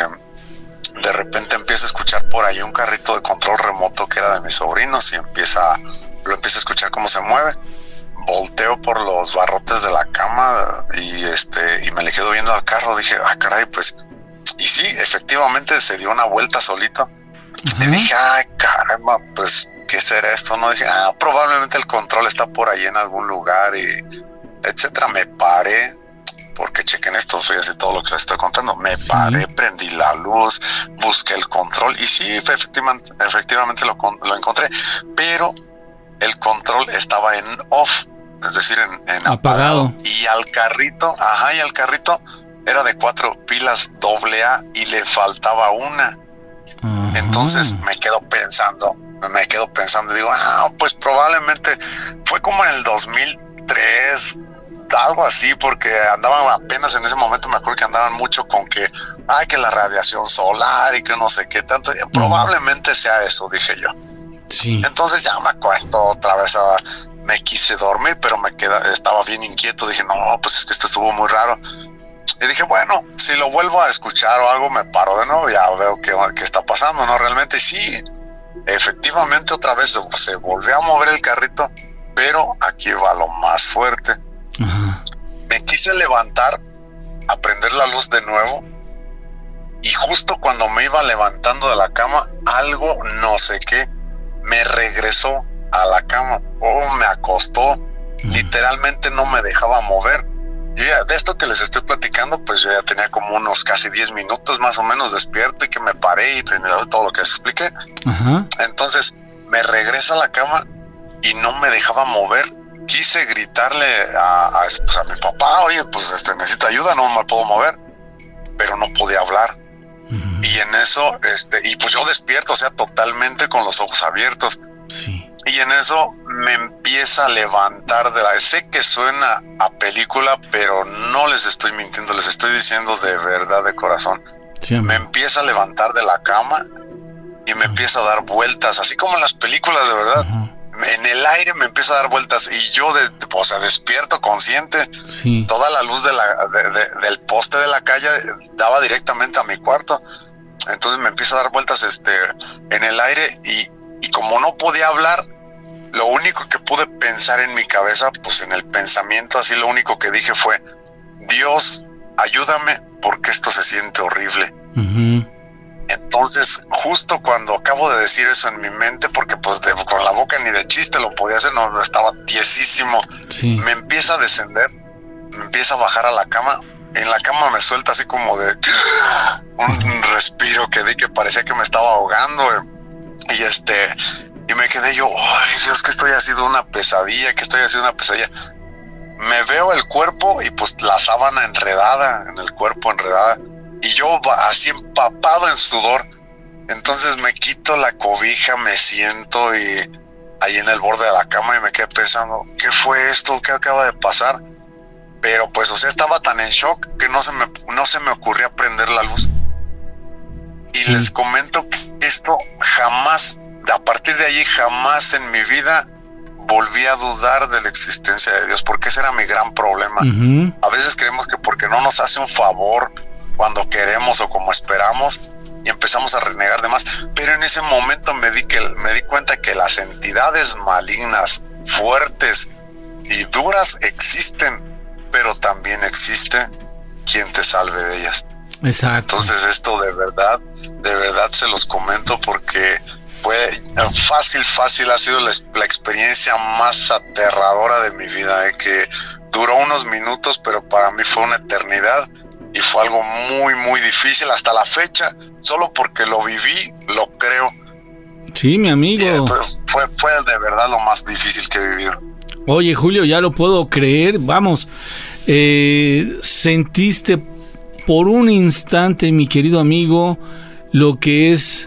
de repente empiezo a escuchar por ahí un carrito de control remoto que era de mis sobrinos y empieza lo empiezo a escuchar cómo se mueve. Volteo por los barrotes de la cama y este y me le quedo viendo al carro. Dije, ah, caray, pues, y sí, efectivamente se dio una vuelta solito. Uh-huh. Y dije, ay, caramba, pues, ¿qué será esto? No, dije, ah, probablemente el control está por ahí en algún lugar y etcétera. Me paré, porque chequen esto, fíjense todo lo que les estoy contando. Me sí. paré, prendí la luz, busqué el control y sí, efectivamente, efectivamente lo, lo encontré, pero el control estaba en off, es decir, en, en apagado. apagado. Y al carrito, ajá, y al carrito era de cuatro pilas doble A y le faltaba una. Ajá. Entonces me quedo pensando, me quedo pensando y digo, ah, pues probablemente fue como en el dos mil tres, algo así, porque andaban apenas en ese momento, me acuerdo que andaban mucho con que, ay, que la radiación solar y que no sé qué tanto. Ajá. Probablemente sea eso, dije yo. Sí. Entonces ya me acuesto otra vez a, me quise dormir, pero me queda, estaba bien inquieto. Dije, no, pues es que esto estuvo muy raro. Y dije, bueno, si lo vuelvo a escuchar o algo, me paro de nuevo, ya veo qué, qué está pasando, ¿no? Realmente, sí, efectivamente otra vez se volvió a mover el carrito, pero aquí va lo más fuerte. Ajá. Me quise levantar a prender la luz de nuevo y justo cuando me iba levantando de la cama, algo, no sé qué, me regresó a la cama, o me acostó literalmente no me dejaba mover. Yo ya, de esto que les estoy platicando, pues yo ya tenía como unos casi diez minutos más o menos despierto y que me paré y todo lo que les expliqué. Ajá. Entonces me regreso a la cama y no me dejaba mover. Quise gritarle a, a, pues a mi papá, oye, pues este, necesito ayuda, no me puedo mover, pero no podía hablar. Uh-huh. Y en eso, este, y pues yo despierto, o sea, totalmente con los ojos abiertos. Sí. Y en eso me empieza a levantar de la... Sé que suena a película, pero no les estoy mintiendo, les estoy diciendo de verdad, de corazón. Sí, me empieza a levantar de la cama y me uh-huh. empieza a dar vueltas, así como en las películas, de verdad. Uh-huh. En el aire me empieza a dar vueltas y yo, de, o sea, despierto, consciente. Sí. Toda la luz de la, de, de, del poste de la calle daba directamente a mi cuarto. Entonces me empieza a dar vueltas este, en el aire y, y como no podía hablar, lo único que pude pensar en mi cabeza, pues en el pensamiento así, lo único que dije fue: Dios, ayúdame porque esto se siente horrible. Uh-huh. Entonces, justo cuando acabo de decir eso en mi mente, porque pues de, con la boca ni de chiste lo podía hacer, no, estaba tiesísimo, sí. Me empieza a descender, me empieza a bajar a la cama, en la cama me suelta así como de un respiro que di que parecía que me estaba ahogando, y este, y me quedé yo, ay Dios, que esto ya ha sido una pesadilla, que esto ya ha sido una pesadilla. Me veo el cuerpo y pues la sábana enredada, en el cuerpo enredada, y yo así empapado en sudor. Entonces me quito la cobija, me siento y ahí en el borde de la cama y me quedé pensando, ¿qué fue esto? ¿Qué acaba de pasar? Pero pues, o sea, estaba tan en shock que no se me, no se me ocurría prender la luz. Y sí. Les comento que esto jamás, a partir de allí jamás en mi vida volví a dudar de la existencia de Dios, porque ese era mi gran problema. Uh-huh. A veces creemos que porque no nos hace un favor cuando queremos o como esperamos, y empezamos a renegar de más, pero en ese momento me di, que, me di cuenta que las entidades malignas, fuertes y duras existen, pero también existe quien te salve de ellas. Exacto. Entonces esto de verdad, de verdad se los comento porque fue fácil, fácil, ha sido la, la experiencia más aterradora de mi vida, eh, que duró unos minutos, pero para mí fue una eternidad. Y fue algo muy, muy difícil hasta la fecha, solo porque lo viví, lo creo. Sí, mi amigo. Y fue, fue de verdad lo más difícil que he vivido. Oye, Julio, ya lo puedo creer. Vamos, eh, sentiste por un instante, mi querido amigo, lo que es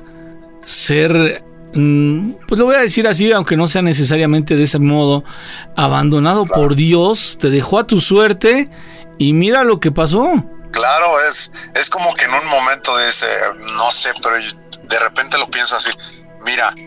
ser, mm, pues lo voy a decir así, aunque no sea necesariamente de ese modo, abandonado claro. por Dios, te dejó a tu suerte y mira lo que pasó. Claro, es, es como que en un momento dice, no sé, pero de repente lo pienso así, mira,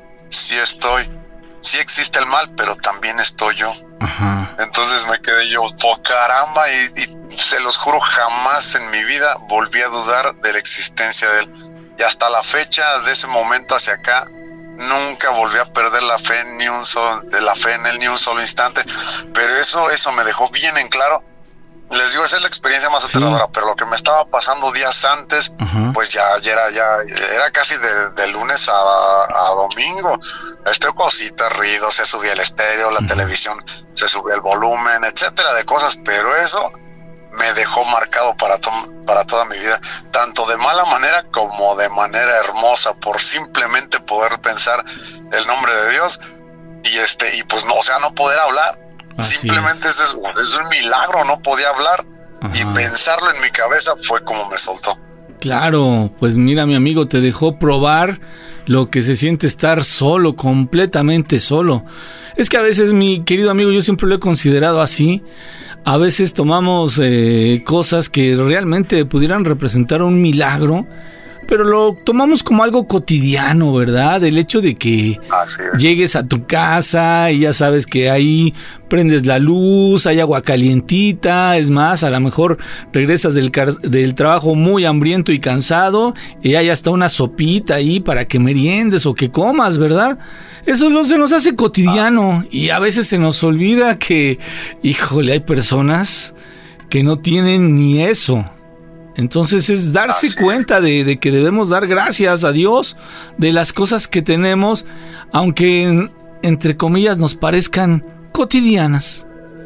sí estoy, sí existe el mal, pero también estoy yo. Ajá. Entonces me quedé yo, oh, caramba, y, y se los juro, jamás en mi vida volví a dudar de la existencia de él. Y hasta la fecha, de ese momento hacia acá, nunca volví a perder la fe, ni un solo, de la fe en él ni un solo instante. Pero eso, eso me dejó bien en claro. Les digo, esa es la experiencia más aterradora, sí. Pero lo que me estaba pasando días antes, uh-huh. pues ya, ya era, ya era casi de, de lunes a, a domingo. Este cositas, ruidos, se subía el estéreo, la uh-huh. televisión, se subía el volumen, etcétera, de cosas, pero eso me dejó marcado para, to- para toda mi vida, tanto de mala manera como de manera hermosa, por simplemente poder pensar el nombre de Dios y este, y pues no, o sea, no poder hablar. Así Simplemente es. Es, es un milagro, no podía hablar. Ajá. Y pensarlo en mi cabeza fue como me soltó. Claro, pues mira, mi amigo, te dejó probar lo que se siente estar solo, completamente solo. Es que a veces, mi querido amigo, yo siempre lo he considerado así. A veces tomamos eh, cosas que realmente pudieran representar un milagro, pero lo tomamos como algo cotidiano, ¿verdad? El hecho de que llegues a tu casa y ya sabes que ahí prendes la luz, hay agua calientita, es más, a lo mejor regresas del, car- del trabajo muy hambriento y cansado y hay hasta una sopita ahí para que meriendes o que comas, ¿verdad? Eso lo, se nos hace cotidiano y a veces se nos olvida que, híjole, hay personas que no tienen ni eso. Entonces es darse Así cuenta es. de, de que debemos dar gracias a Dios de las cosas que tenemos, aunque entre comillas nos parezcan cotidianas.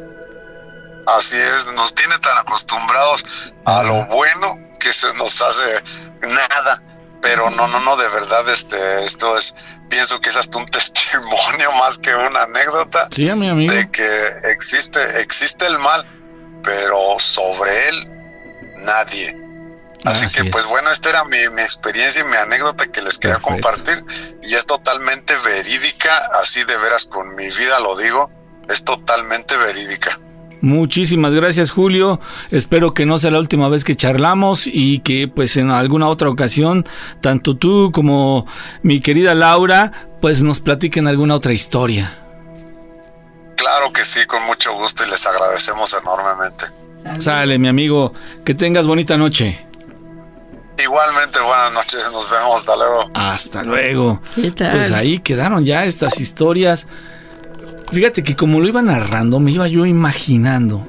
Así es, nos tiene tan acostumbrados a lo bueno que se nos hace nada, pero no, no, no, de verdad, este, esto es, pienso que es hasta un testimonio más que una anécdota. Sí, mi amigo. De que existe, existe el mal, pero sobre él nadie. Así, Así que, es. pues bueno, esta era mi, mi experiencia y mi anécdota que les quería Perfecto. compartir, y es totalmente verídica, así de veras con mi vida lo digo, es totalmente verídica. Muchísimas gracias, Julio. Espero que no sea la última vez que charlamos y que pues en alguna otra ocasión, tanto tú como mi querida Laura, pues nos platiquen alguna otra historia. Claro que sí, con mucho gusto, y les agradecemos enormemente. Sale, mi amigo, que tengas bonita noche. Igualmente, buenas noches, nos vemos, hasta luego. Hasta luego. ¿Qué tal? Pues ahí quedaron ya estas historias. Fíjate que como lo iba narrando, me iba yo imaginando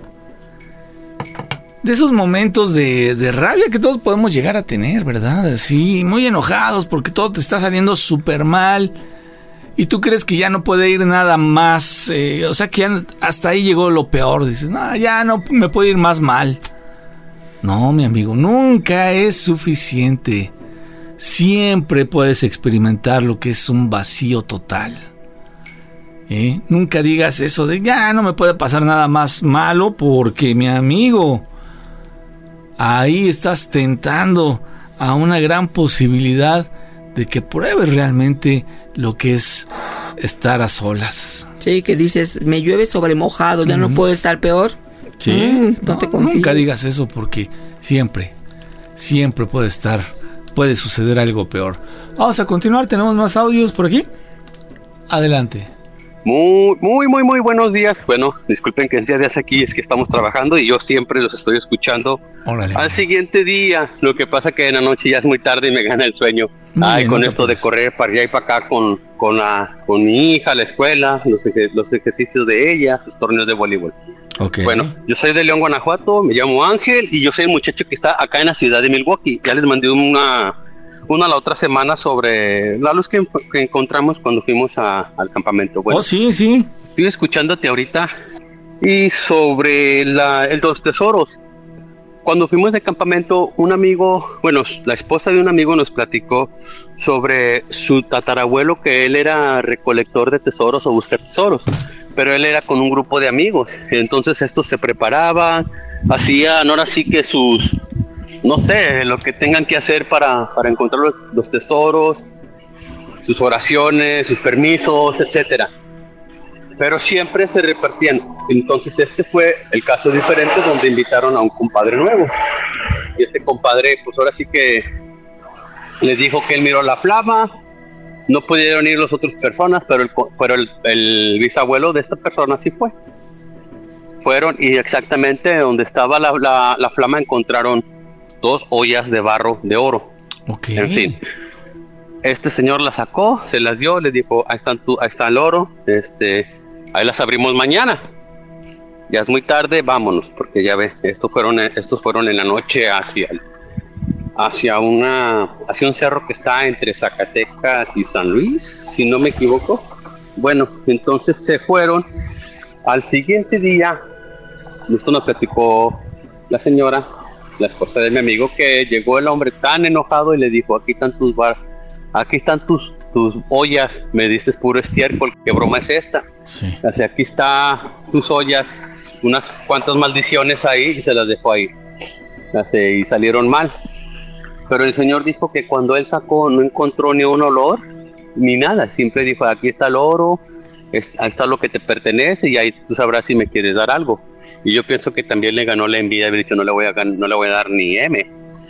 de esos momentos de, de rabia que todos podemos llegar a tener, ¿verdad? Así, muy enojados porque todo te está saliendo súper mal y tú crees que ya no puede ir nada más, eh, o sea que ya hasta ahí llegó lo peor. Dices, no, ya no me puede ir más mal. No, mi amigo, nunca es suficiente. Siempre puedes experimentar lo que es un vacío total. ¿Eh? Nunca digas eso de ya no me puede pasar nada más malo, porque mi amigo, ahí estás tentando a una gran posibilidad de que pruebes realmente lo que es estar a solas. Sí, que dices, me llueve sobre mojado, ya uh-huh. no puedo estar peor. Sí, mm, no, no nunca digas eso, porque siempre, siempre puede estar, puede suceder algo peor. Vamos a continuar, tenemos más audios por aquí. Adelante. Muy, muy, muy, muy buenos días. Bueno, disculpen que sea días aquí, es que estamos trabajando y yo siempre los estoy escuchando. Órale. Al siguiente día. Lo que pasa que en la noche ya es muy tarde y me gana el sueño. Muy Ay, bien, con no esto de correr para allá y para acá con, con, la, con mi hija a la escuela, los, los ejercicios de ella, sus torneos de voleibol. Okay. Bueno, yo soy de León, Guanajuato, me llamo Ángel y yo soy el muchacho que está acá en la ciudad de Milwaukee. Ya les mandé una... una la otra semana sobre la luz que, que encontramos cuando fuimos a, al campamento. Bueno, oh, sí, sí. Estoy escuchándote ahorita. Y sobre la, el dos tesoros. Cuando fuimos de campamento, un amigo, bueno, la esposa de un amigo nos platicó sobre su tatarabuelo, que él era recolector de tesoros o busca tesoros, pero él era con un grupo de amigos. Entonces estos se preparaban, hacían ahora sí que sus... no sé, lo que tengan que hacer para, para encontrar los, los tesoros, sus oraciones, sus permisos, etcétera. Pero siempre se repartían. Entonces este fue el caso diferente, donde invitaron a un compadre nuevo. Y este compadre, pues ahora sí que les dijo que él miró la flama. No pudieron ir las otras personas, pero el, pero el, el bisabuelo de esta persona sí fue. Fueron y exactamente donde estaba la, la, la flama encontraron dos ollas de barro de oro. Okay. En fin, este señor las sacó, se las dio, les dijo, ahí están tu, ahí está el oro, este, ahí las abrimos mañana. Ya es muy tarde, vámonos, porque ya ves, estos fueron, estos fueron en la noche hacia, hacia una, hacia un cerro que está entre Zacatecas y San Luis, si no me equivoco. Bueno, entonces se fueron. Al siguiente día, esto nos platicó la señora, la esposa de mi amigo, que llegó el hombre tan enojado y le dijo, aquí están tus bar, aquí están tus, tus ollas, me diste puro estiércol, ¿qué broma es esta? Sí. O sea, aquí está tus ollas, unas cuantas maldiciones ahí, y se las dejó ahí. O sea, y salieron mal. Pero el señor dijo que cuando él sacó no encontró ni un olor, ni nada, siempre dijo, aquí está el oro, es, ahí está lo que te pertenece, y ahí tú sabrás si me quieres dar algo. Y yo pienso que también le ganó la envidia, haber dicho no le voy a no le voy a dar ni M.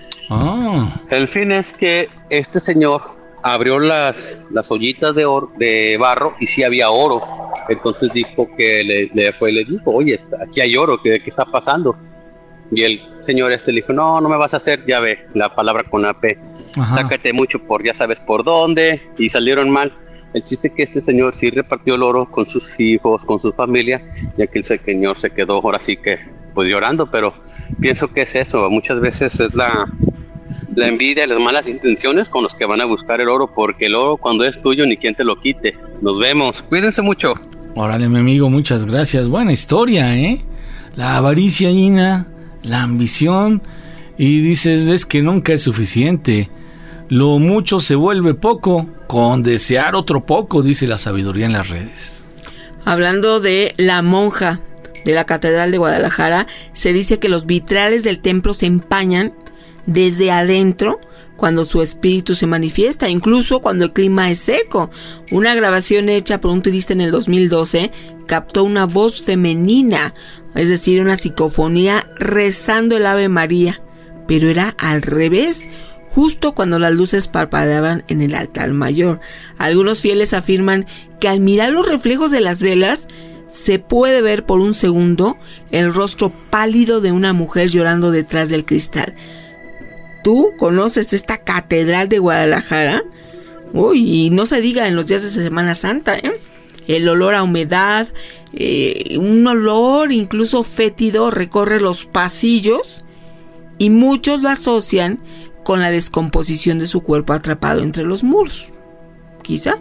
Oh. El fin es que este señor abrió las, las ollitas de oro, de barro, y sí había oro. Entonces dijo que le, le fue y le dijo, oye, aquí hay oro, ¿qué, qué está pasando? Y el señor este le dijo, no, no me vas a hacer, ya ve, la palabra con A P. Ajá. Sácate mucho por ya sabes por dónde, y salieron mal. El chiste es que este señor sí repartió el oro con sus hijos, con su familia, y aquel señor se quedó ahora sí que pues llorando, pero pienso que es eso, muchas veces es la, la envidia y las malas intenciones con los que van a buscar el oro, porque el oro cuando es tuyo ni quien te lo quite. Nos vemos, cuídense mucho. Órale, mi amigo, muchas gracias. Buena historia, ¿eh? La avaricia, Gina, la ambición, y dices, es que nunca es suficiente. Lo mucho se vuelve poco, con desear otro poco, dice la sabiduría en las redes. Hablando de la monja de la Catedral de Guadalajara, se dice que los vitrales del templo se empañan desde adentro cuando su espíritu se manifiesta, incluso cuando el clima es seco. Una grabación hecha por un turista en el dos mil doce captó una voz femenina, es decir, una psicofonía rezando el Ave María, pero era al revés, justo cuando las luces parpadeaban en el altar mayor. Algunos fieles afirman que al mirar los reflejos de las velas se puede ver por un segundo el rostro pálido de una mujer llorando detrás del cristal. ¿Tú conoces esta Catedral de Guadalajara? Uy, y no se diga en los días de Semana Santa, ¿eh? El olor a humedad, eh, un olor incluso fétido recorre los pasillos y muchos lo asocian con la descomposición de su cuerpo atrapado entre los muros. Quizá.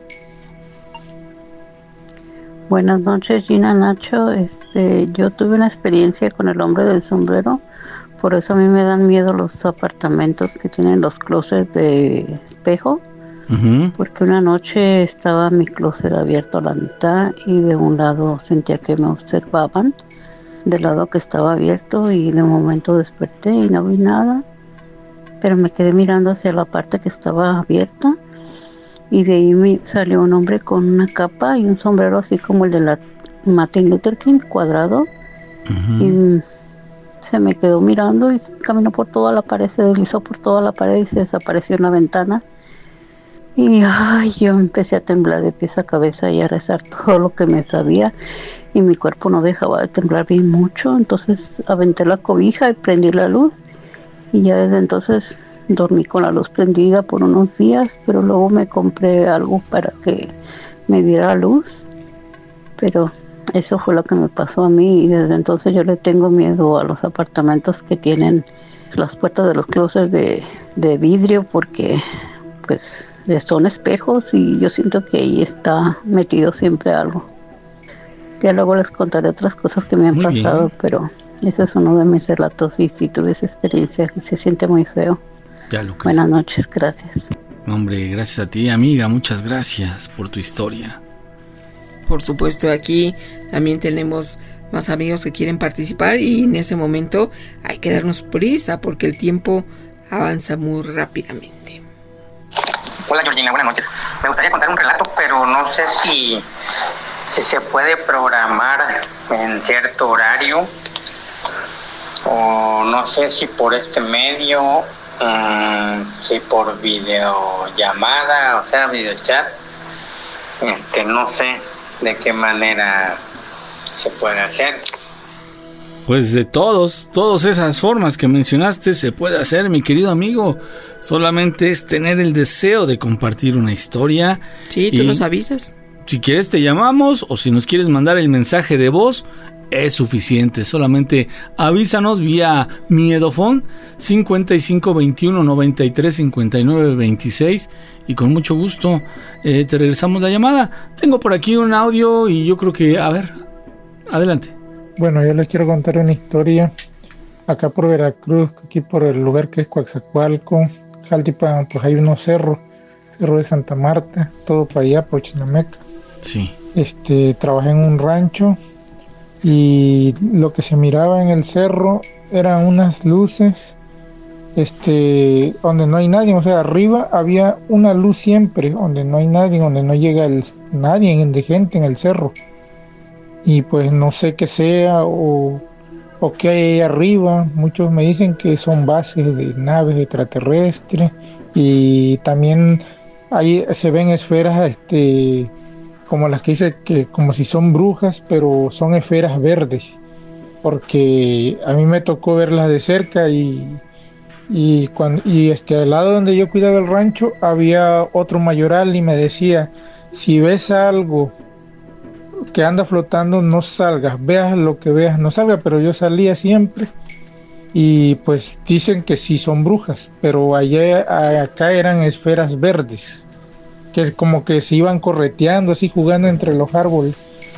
Buenas noches, Gina, Nacho. Este, yo tuve una experiencia con el hombre del sombrero. Por eso a mí me dan miedo los apartamentos que tienen los closets de espejo. Uh-huh. Porque una noche estaba mi closet abierto a la mitad y de un lado sentía que me observaban, del lado que estaba abierto, y de un momento desperté y no vi nada, pero me quedé mirando hacia la parte que estaba abierta y de ahí me salió un hombre con una capa y un sombrero así como el de la Martin Luther King, cuadrado. Uh-huh. Y se me quedó mirando y caminó por toda la pared, se deslizó por toda la pared y se desapareció en la ventana. Y ay, yo empecé a temblar de pies a cabeza y a rezar todo lo que me sabía, y mi cuerpo no dejaba de temblar bien mucho. Entonces aventé la cobija y prendí la luz, y ya desde entonces dormí con la luz prendida por unos días, pero luego me compré algo para que me diera luz, pero eso fue lo que me pasó a mí, y desde entonces yo le tengo miedo a los apartamentos que tienen las puertas de los closets de, de vidrio, porque pues son espejos y yo siento que ahí está metido siempre algo. Ya luego les contaré otras cosas que me han muy pasado, bien. Pero ese es uno de mis relatos y si tuve esa experiencia se siente muy feo. Ya lo creo. Buenas noches, gracias. Hombre, gracias a ti, amiga, muchas gracias por tu historia. Por supuesto, aquí también tenemos más amigos que quieren participar y en ese momento hay que darnos prisa porque el tiempo avanza muy rápidamente. Hola, Georgina, buenas noches. Me gustaría contar un relato, pero no sé si, si se puede programar en cierto horario o no sé si por este medio, um, si por videollamada, o sea, videochat. Este, no sé de qué manera se puede hacer. Pues de todos, todas esas formas que mencionaste se puede hacer, mi querido amigo. Solamente es tener el deseo de compartir una historia. Sí, tú nos avisas. Si quieres te llamamos o si nos quieres mandar el mensaje de voz, es suficiente. Solamente avísanos vía Miedofón cincuenta y cinco veintiuno noventa y tres cincuenta y nueve veintiséis y con mucho gusto eh, te regresamos la llamada. Tengo por aquí un audio y yo creo que, a ver, adelante. Bueno, yo les quiero contar una historia acá por Veracruz, aquí por el lugar que es Coaxacualco, Jaltipan, pues hay unos cerros, Cerro de Santa Marta, todo para allá, por Chinameca. Sí. Este, trabajé en un rancho y lo que se miraba en el cerro eran unas luces, este, donde no hay nadie, o sea, arriba había una luz siempre, donde no hay nadie, donde no llega el, nadie de gente en el cerro. Y pues no sé qué sea o, o qué hay ahí arriba. Muchos me dicen que son bases de naves extraterrestres y también ahí se ven esferas este, como las que dice que como si son brujas, pero son esferas verdes, porque a mí me tocó verlas de cerca y, y, cuando, y este, al lado donde yo cuidaba el rancho había otro mayoral y me decía, si ves algo que anda flotando, no salgas, veas lo que veas, no salga, pero yo salía siempre y pues dicen que sí son brujas, pero allá acá eran esferas verdes, que es como que se iban correteando así, jugando entre los árboles,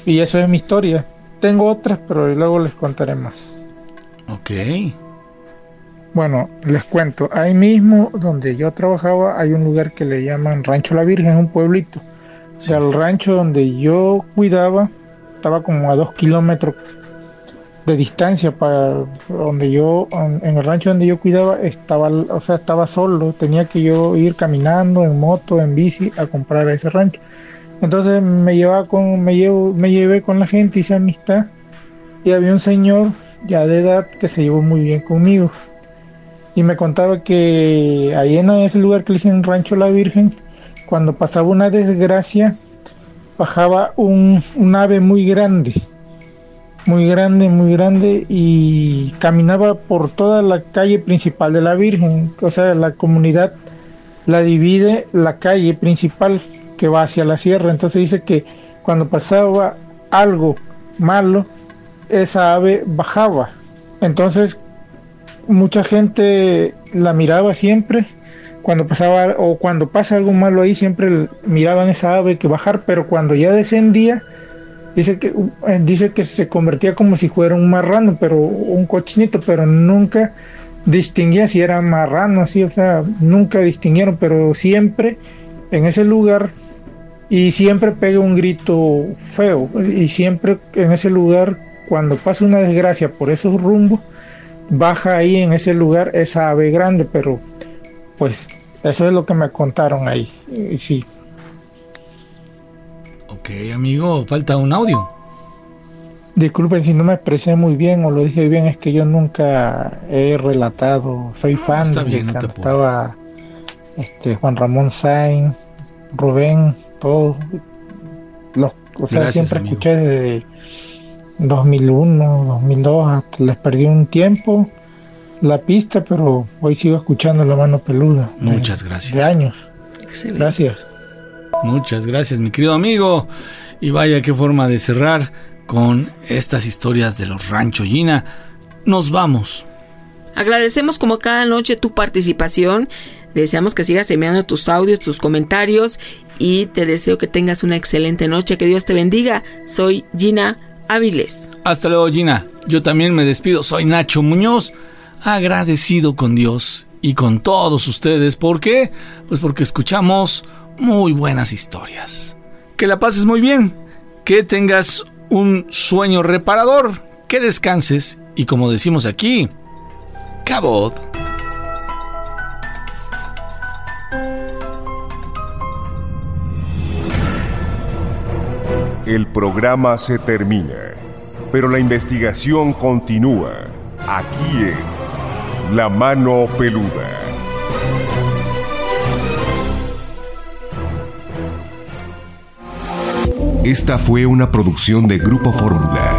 Y eso es mi historia. Tengo otras, pero luego les contaré más. Ok. Bueno, les cuento. Ahí mismo donde yo trabajaba hay un lugar que le llaman Rancho La Virgen, un pueblito. Sí. O sea, el rancho donde yo cuidaba estaba como a dos kilómetros de distancia para donde yo, en el rancho donde yo cuidaba estaba, o sea, estaba solo. Tenía que yo ir caminando en moto, en bici a comprar a ese rancho. Entonces me llevaba con, me llevo, me llevé con la gente, hice amistad y había un señor ya de edad que se llevó muy bien conmigo. Y me contaba que ahí en ese lugar que le dicen Rancho La Virgen, cuando pasaba una desgracia, bajaba un, un ave muy grande, muy grande, muy grande, y caminaba por toda la calle principal de La Virgen. O sea, la comunidad la divide la calle principal que va hacia la sierra. Entonces dice que cuando pasaba algo malo, esa ave bajaba. Entonces mucha gente la miraba siempre cuando pasaba, o cuando pasa algo malo ahí, siempre miraban esa ave que bajar, pero cuando ya descendía, dice que dice que se convertía como si fuera un marrano, pero un cochinito, pero nunca distinguía si era marrano, así, o sea, nunca distinguieron, pero siempre en ese lugar, y siempre pega un grito feo, y siempre en ese lugar, cuando pasa una desgracia por esos rumbos, baja ahí en ese lugar esa ave grande. Pero pues eso es lo que me contaron ahí. Y sí. Ok, amigo, falta un audio. Disculpen si no me expresé muy bien o lo dije bien, es que yo nunca he relatado, soy fan. Está de bien, que no te estaba este Juan Ramón Sainz, Rubén, todos los, o sea, Gracias, siempre amigo. escuché desde dos mil uno, dos mil dos, hasta les perdí un tiempo la pista, pero hoy sigo escuchando La Mano Peluda. Muchas de, gracias. De años. Excelente. Gracias. Muchas gracias, mi querido amigo. Y vaya qué forma de cerrar con estas historias de los Rancho Gina. Nos vamos. Agradecemos como cada noche tu participación. Deseamos que sigas enviando tus audios, tus comentarios, y te deseo que tengas una excelente noche. Que Dios te bendiga. Soy Gina Áviles. Hasta luego, Gina. Yo también me despido. Soy Nacho Muñoz, agradecido con Dios y con todos ustedes. ¿Por qué? Pues porque escuchamos muy buenas historias. Que la pases muy bien, que tengas un sueño reparador, que descanses y, como decimos aquí, cabot. El programa se termina, pero la investigación continúa aquí en La Mano Peluda. Esta fue una producción de Grupo Fórmula.